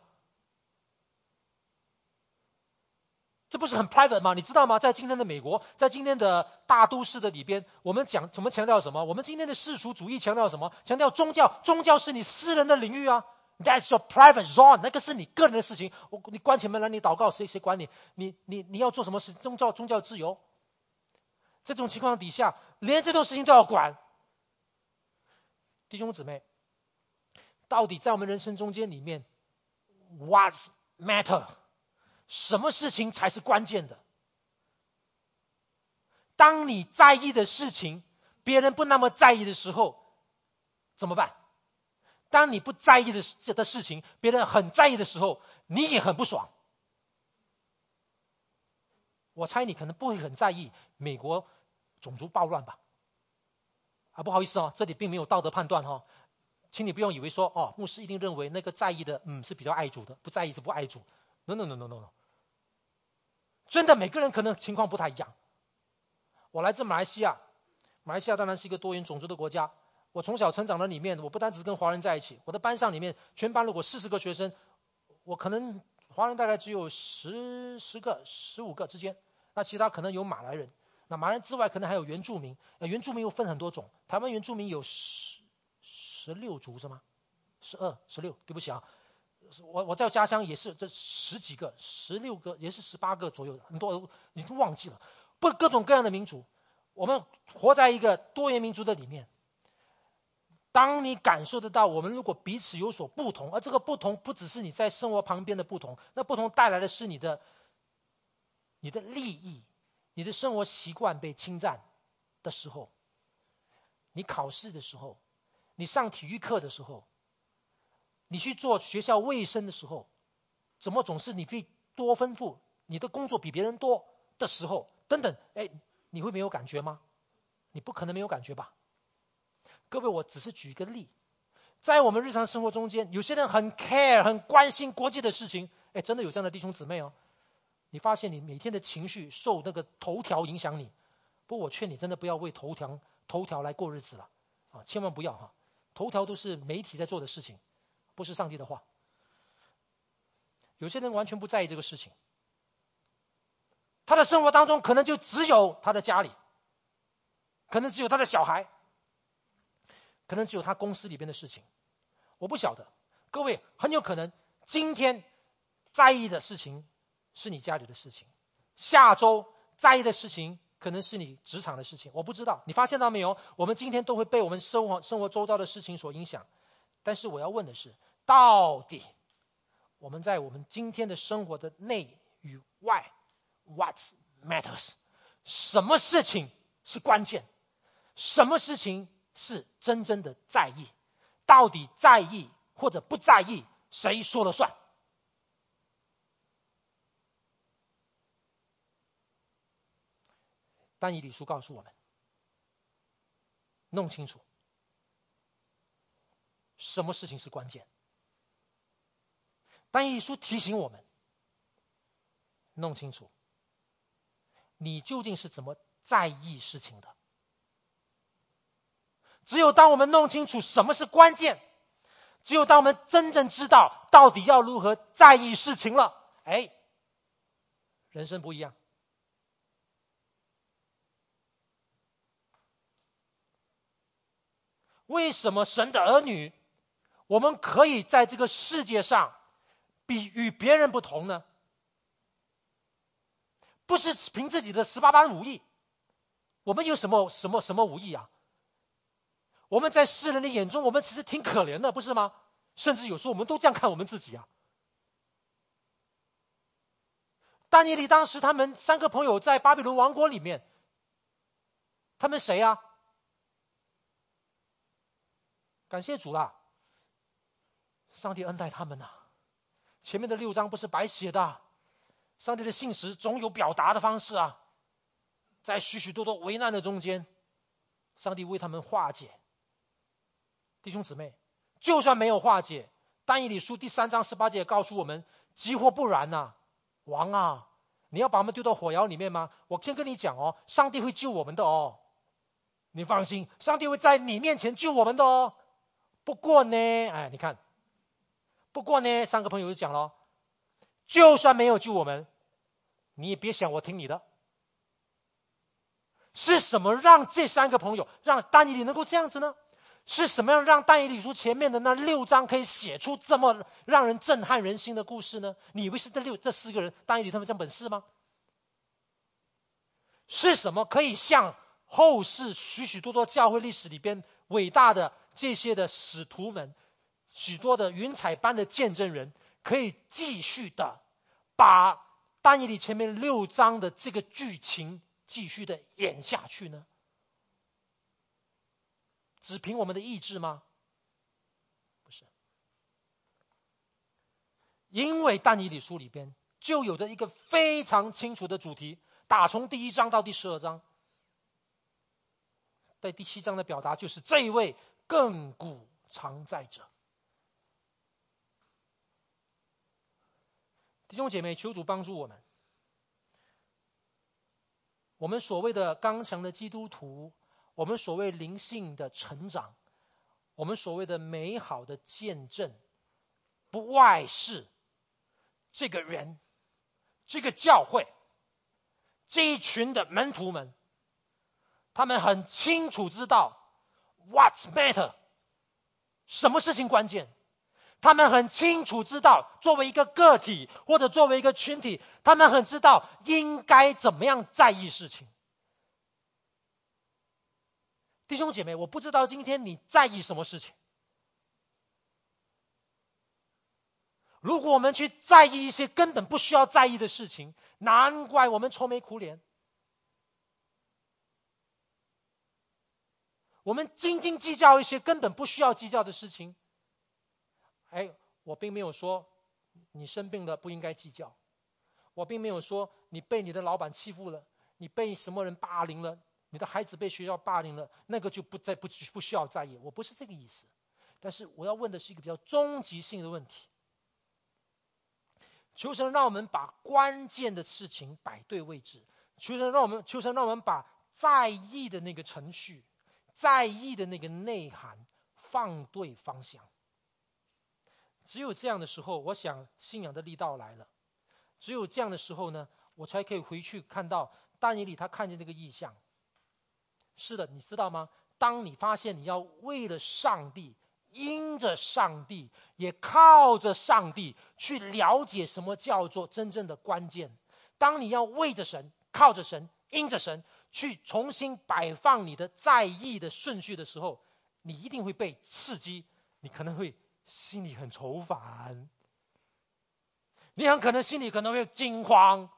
这不是很 private 吗？你知道吗？在今天的美国，在今天的大都市的里边，我们强调什么？我们今天的世俗主义强调什么？强调宗教是你私人的领域That's your private zone， 那个是你个人的事情。你关起门来，你祷告，谁管你？你要做什么事？宗教自由。这种情况底下，连这种事情都要管。弟兄姊妹，到底在我们人生中间里面 ，What's matter？ 什么事情才是关键的？当你在意的事情，别人不那么在意的时候，怎么办？当你不在意的事情，别人很在意的时候，你也很不爽。我猜你可能不会很在意美国种族暴乱吧？不好意思这里并没有道德判断请你不用以为说牧师一定认为那个在意的是比较爱主的，不在意是不爱主。No， 真的每个人可能情况不太一样。我来自马来西亚，马来西亚当然是一个多元种族的国家。我从小成长的里面，我不单只跟华人在一起，我的班上里面全班如果40个学生，我可能华人大概只有10个、15个之间，那其他可能有马来人。 那马来人之外，可能还有原住民。原住民又分很多种，台湾原住民有16族是吗？12、16，对不起啊，我在家乡也是这10几个、16个，也是18个左右，很多已经忘记了。不，各种各样的民族，我们活在一个多元民族的里面。当你感受得到，我们如果彼此有所不同，而这个不同不只是你在生活旁边的不同，那不同带来的是你的利益，你的生活习惯被侵占的时候，你考试的时候，你上体育课的时候，你去做学校卫生的时候，怎么总是你被多吩咐，你的工作比别人多的时候，等等，你会没有感觉吗？你不可能没有感觉吧？各位，我只是举一个例，在我们日常生活中间，有些人很 care 很关心国际的事情，真的有这样的弟兄姊妹哦。你发现你每天的情绪受那个头条影响你，不过我劝你真的不要为头条来过日子了啊，千万不要哈！头条都是媒体在做的事情，不是上帝的话。有些人完全不在意这个事情，他的生活当中可能就只有他的家里，可能只有他的小孩，可能只有他公司里边的事情，我不晓得。各位，很有可能今天在意的事情是你家里的事情，下周在意的事情可能是你职场的事情，我不知道。你发现到没有？我们今天都会被我们生活周遭的事情所影响。但是我要问的是，到底我们在我们今天的生活的内与外 ，what matters？ 什么事情是关键？什么事情是真正的在意？到底在意或者不在意，谁说了算？但以理书告诉我们，弄清楚什么事情是关键。但以理书提醒我们，弄清楚你究竟是怎么在意事情的。只有当我们弄清楚什么是关键，只有当我们真正知道到底要如何在意事情了，人生不一样。为什么神的儿女，我们可以在这个世界上与别人不同呢？不是凭自己的18般武艺，我们有什么武艺啊？我们在世人的眼中，我们其实挺可怜的，不是吗？甚至有时候我们都这样看我们自己啊。但以理当时他们3个朋友在巴比伦王国里面，他们谁啊？感谢主啦，上帝恩待他们啊。前面的6章不是白写的，上帝的信实总有表达的方式啊。在许许多多危难的中间，上帝为他们化解。弟兄姊妹，就算没有化解，但以理书第3章18节告诉我们，即或不然啊，王啊，你要把我们丢到火窑里面吗？我先跟你讲哦，上帝会救我们的哦，你放心，上帝会在你面前救我们的哦。不过呢，你看，不过呢，3个朋友就讲了，就算没有救我们，你也别想我听你的。是什么让这3个朋友，让但以理能够这样子呢？是什么样让但以理书前面的那6章可以写出这么让人震撼人心的故事呢？你以为是这4个人但以理他们这本事吗？是什么可以像后世许许多多教会历史里边伟大的这些的使徒们，许多的云彩般的见证人，可以继续的把但以理前面6章的这个剧情继续的演下去呢？只凭我们的意志吗？不是，因为但以理书里边就有着一个非常清楚的主题，打从第1章到第12章，在第7章的表达就是这一位亘古常在者。弟兄姐妹，求主帮助我们。我们所谓的刚强的基督徒，我们所谓灵性的成长，我们所谓的美好的见证，不外是这个人，这个教会，这一群的门徒们他们很清楚知道 what's matter， 什么事情关键。他们很清楚知道，作为一个个体或者作为一个群体，他们很知道应该怎么样在意事情。弟兄姐妹，我不知道今天你在意什么事情。如果我们去在意一些根本不需要在意的事情，难怪我们愁眉苦脸。我们斤斤计较一些根本不需要计较的事情。我并没有说你生病了不应该计较，我并没有说你被你的老板欺负了，你被什么人霸凌了，你的孩子被学校霸凌了，那个就不需要在意，我不是这个意思。但是我要问的是一个比较终极性的问题，求神让我们把关键的事情摆对位置，求神让我们把在意的那个程序，在意的那个内涵放对方向。只有这样的时候，我想信仰的力道来了。只有这样的时候呢，我才可以回去看到但以理他看见这个异象。是的，你知道吗？当你发现你要为了上帝，因着上帝，也靠着上帝去了解什么叫做真正的关键。当你要为着神，靠着神，因着神，去重新摆放你的在意的顺序的时候，你一定会被刺激，你可能会心里很愁烦，你很可能心里可能会惊慌，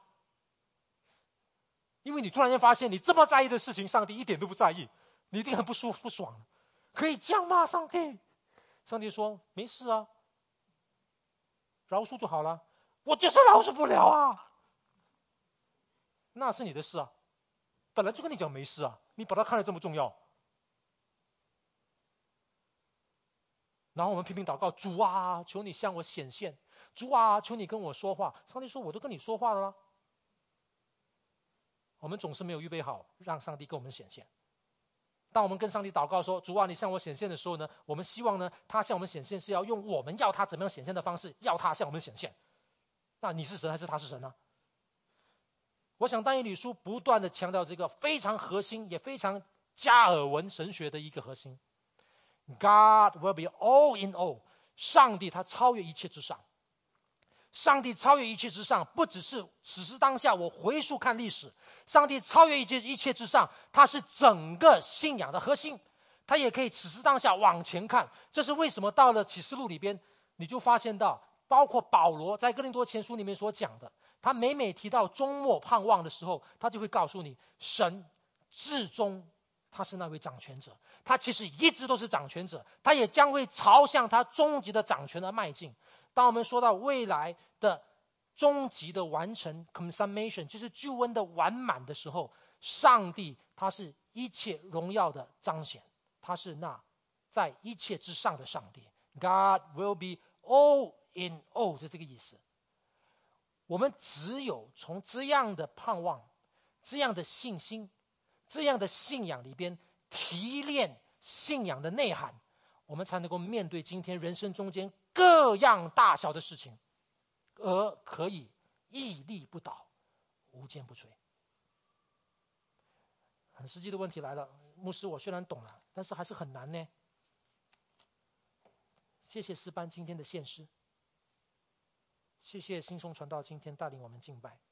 因为你突然间发现你这么在意的事情，上帝一点都不在意，你一定很不舒服不爽。可以这样吗？上帝？上帝说没事啊，饶恕就好了。我就是饶恕不了啊。那是你的事啊，本来就跟你讲没事啊，你把它看得这么重要。然后我们频频祷告，主啊，求你向我显现，主啊，求你跟我说话。上帝说我都跟你说话了啦。我们总是没有预备好让上帝跟我们显现。当我们跟上帝祷告说主啊你向我显现的时候呢，我们希望呢他向我们显现是要用我们要他怎么样显现的方式，要他向我们显现。那你是神还是他是神呢？我想但以理书不断的强调这个非常核心也非常加尔文神学的一个核心， God will be all in all。 上帝他超越一切之上，上帝超越一切之上，不只是此时当下我回溯看历史，上帝超越一切之上，他是整个信仰的核心，他也可以此时当下往前看。这是为什么到了启示录里边，你就发现到包括保罗在哥林多前书里面所讲的，他每提到终末盼望的时候，他就会告诉你神至终他是那位掌权者，他其实一直都是掌权者，他也将会朝向他终极的掌权而迈进。当我们说到未来的终极的完成 consummation， 就是救恩的完满的时候，上帝他是一切荣耀的彰显，他是那在一切之上的上帝。 God will be all in all， 是这个意思。我们只有从这样的盼望，这样的信心，这样的信仰里边提炼信仰的内涵，我们才能够面对今天人生中间各样大小的事情，而可以屹立不倒，无坚不摧。很实际的问题来了，牧师，我虽然懂了，但是还是很难呢。谢谢诗班今天的献诗，谢谢新松传道今天带领我们敬拜。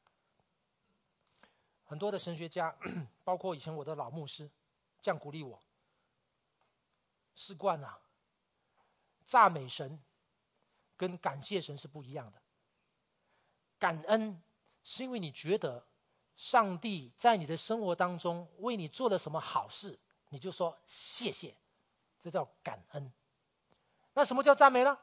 很多的神学家，包括以前我的老牧师，这样鼓励我：士冠啊，赞美神跟感谢神是不一样的。感恩是因为你觉得上帝在你的生活当中为你做了什么好事，你就说谢谢，这叫感恩。那什么叫赞美呢？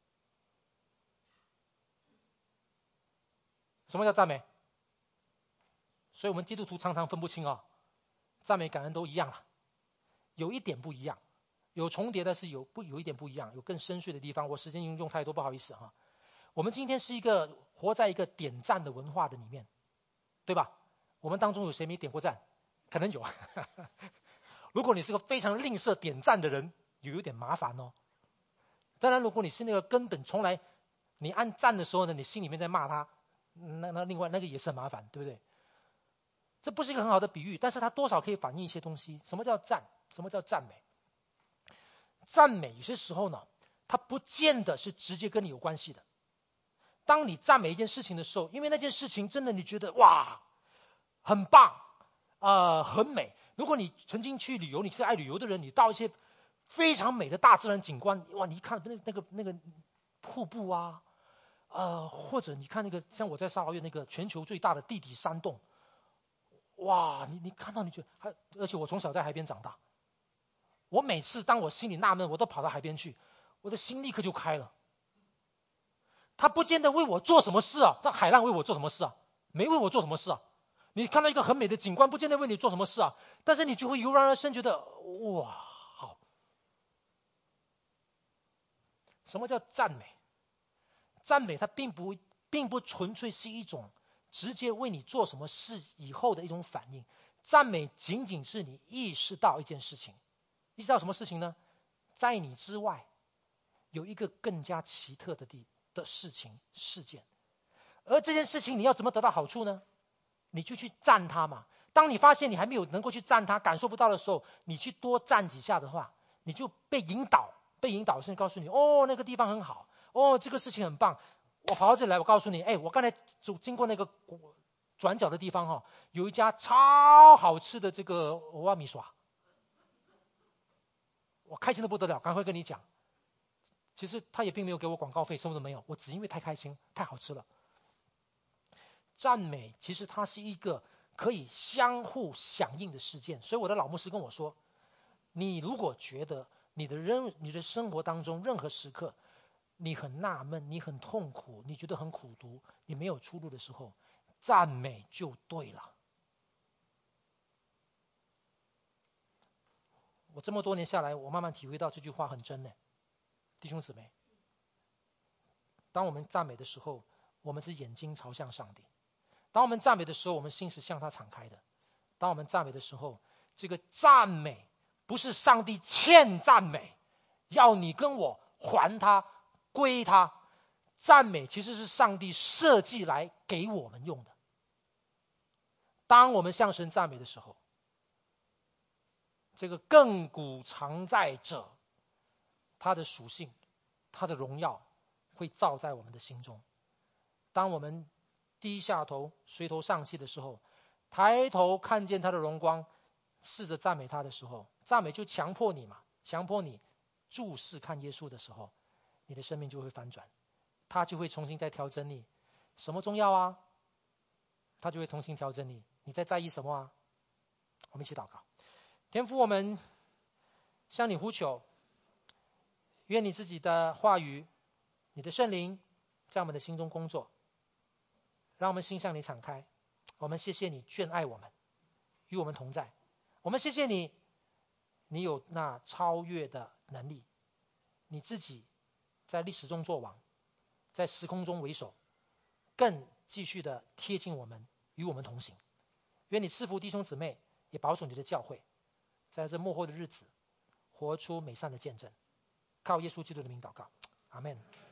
什么叫赞美？所以我们基督徒常常分不清啊，赞美感恩都一样了，有一点不一样，有重叠，但是有一点不一样，有更深邃的地方。我时间用太多，不好意思啊。我们今天是活在一个点赞的文化的里面，对吧？我们当中有谁没点过赞？可能有。如果你是个非常吝啬点赞的人，有点麻烦哦。当然，如果你是那个根本从来你按赞的时候呢，你心里面在骂他，那另外那个也是很麻烦，对不对？ 这不是一个很好的比喻，但是它多少可以反映一些东西。什么叫赞？什么叫赞美？赞美有些时候呢，它不见得是直接跟你有关系的。当你赞美一件事情的时候，因为那件事情真的你觉得哇，很棒，很美。如果你曾经去旅游，你是爱旅游的人，你到一些非常美的大自然景观，哇，你一看那个瀑布啊，或者你看那个像我在沙劳越那个全球最大的地底山洞，哇，你看到你觉得而且我从小在海边长大，我每次当我心里纳闷，我都跑到海边去，我的心立刻就开了。他不见得为我做什么事啊，那海浪为我做什么事啊？没为我做什么事啊。你看到一个很美的景观，不见得为你做什么事啊，但是你就会油然而生，觉得哇，好。什么叫赞美？赞美它并不纯粹是一种直接为你做什么事以后的一种反应，赞美仅仅是你意识到一件事情，意识到什么事情呢？在你之外有一个更加奇特的事件，而这件事情你要怎么得到好处呢？你就去赞它嘛。当你发现你还没有能够去赞它，感受不到的时候，你去多赞几下的话，你就被引导甚至告诉你，那个地方很好，这个事情很棒。我跑到这里来，我告诉你，我刚才经过那个转角的地方有一家超好吃的这个欧巴米耍，我开心的不得了，赶快跟你讲。其实他也并没有给我广告费，什么都没有，我只因为太开心，太好吃了。赞美其实它是一个可以相互响应的事件，所以我的老牧师跟我说，你如果觉得你的生活当中任何时刻你很纳闷，你很痛苦，你觉得很苦毒，你没有出路的时候，赞美就对了。我这么多年下来，我慢慢体会到这句话很真呢。弟兄姊妹，当我们赞美的时候，我们是眼睛朝向上帝。当我们赞美的时候，我们心是向他敞开的。当我们赞美的时候，这个赞美不是上帝欠赞美，要你跟我还他归他。赞美其实是上帝设计来给我们用的。当我们向神赞美的时候，这个亘古常在者，他的属性，他的荣耀会照在我们的心中。当我们低下头垂头丧气的时候，抬头看见他的荣光，试着赞美他的时候，赞美就强迫你注视看耶稣的时候，你的生命就会翻转，他就会重新再调整你。什么重要啊？他就会重新调整你。你在意什么啊？我们一起祷告。天父，我们向你呼求，愿你自己的话语，你的圣灵在我们的心中工作，让我们心向你敞开。我们谢谢你眷爱我们，与我们同在。我们谢谢你，你有那超越的能力，你自己在历史中作王，在时空中为首，更继续的贴近我们，与我们同行。愿你赐福弟兄姊妹，也保守你的教会，在这末后的日子活出美善的见证。靠耶稣基督的名祷告，阿们。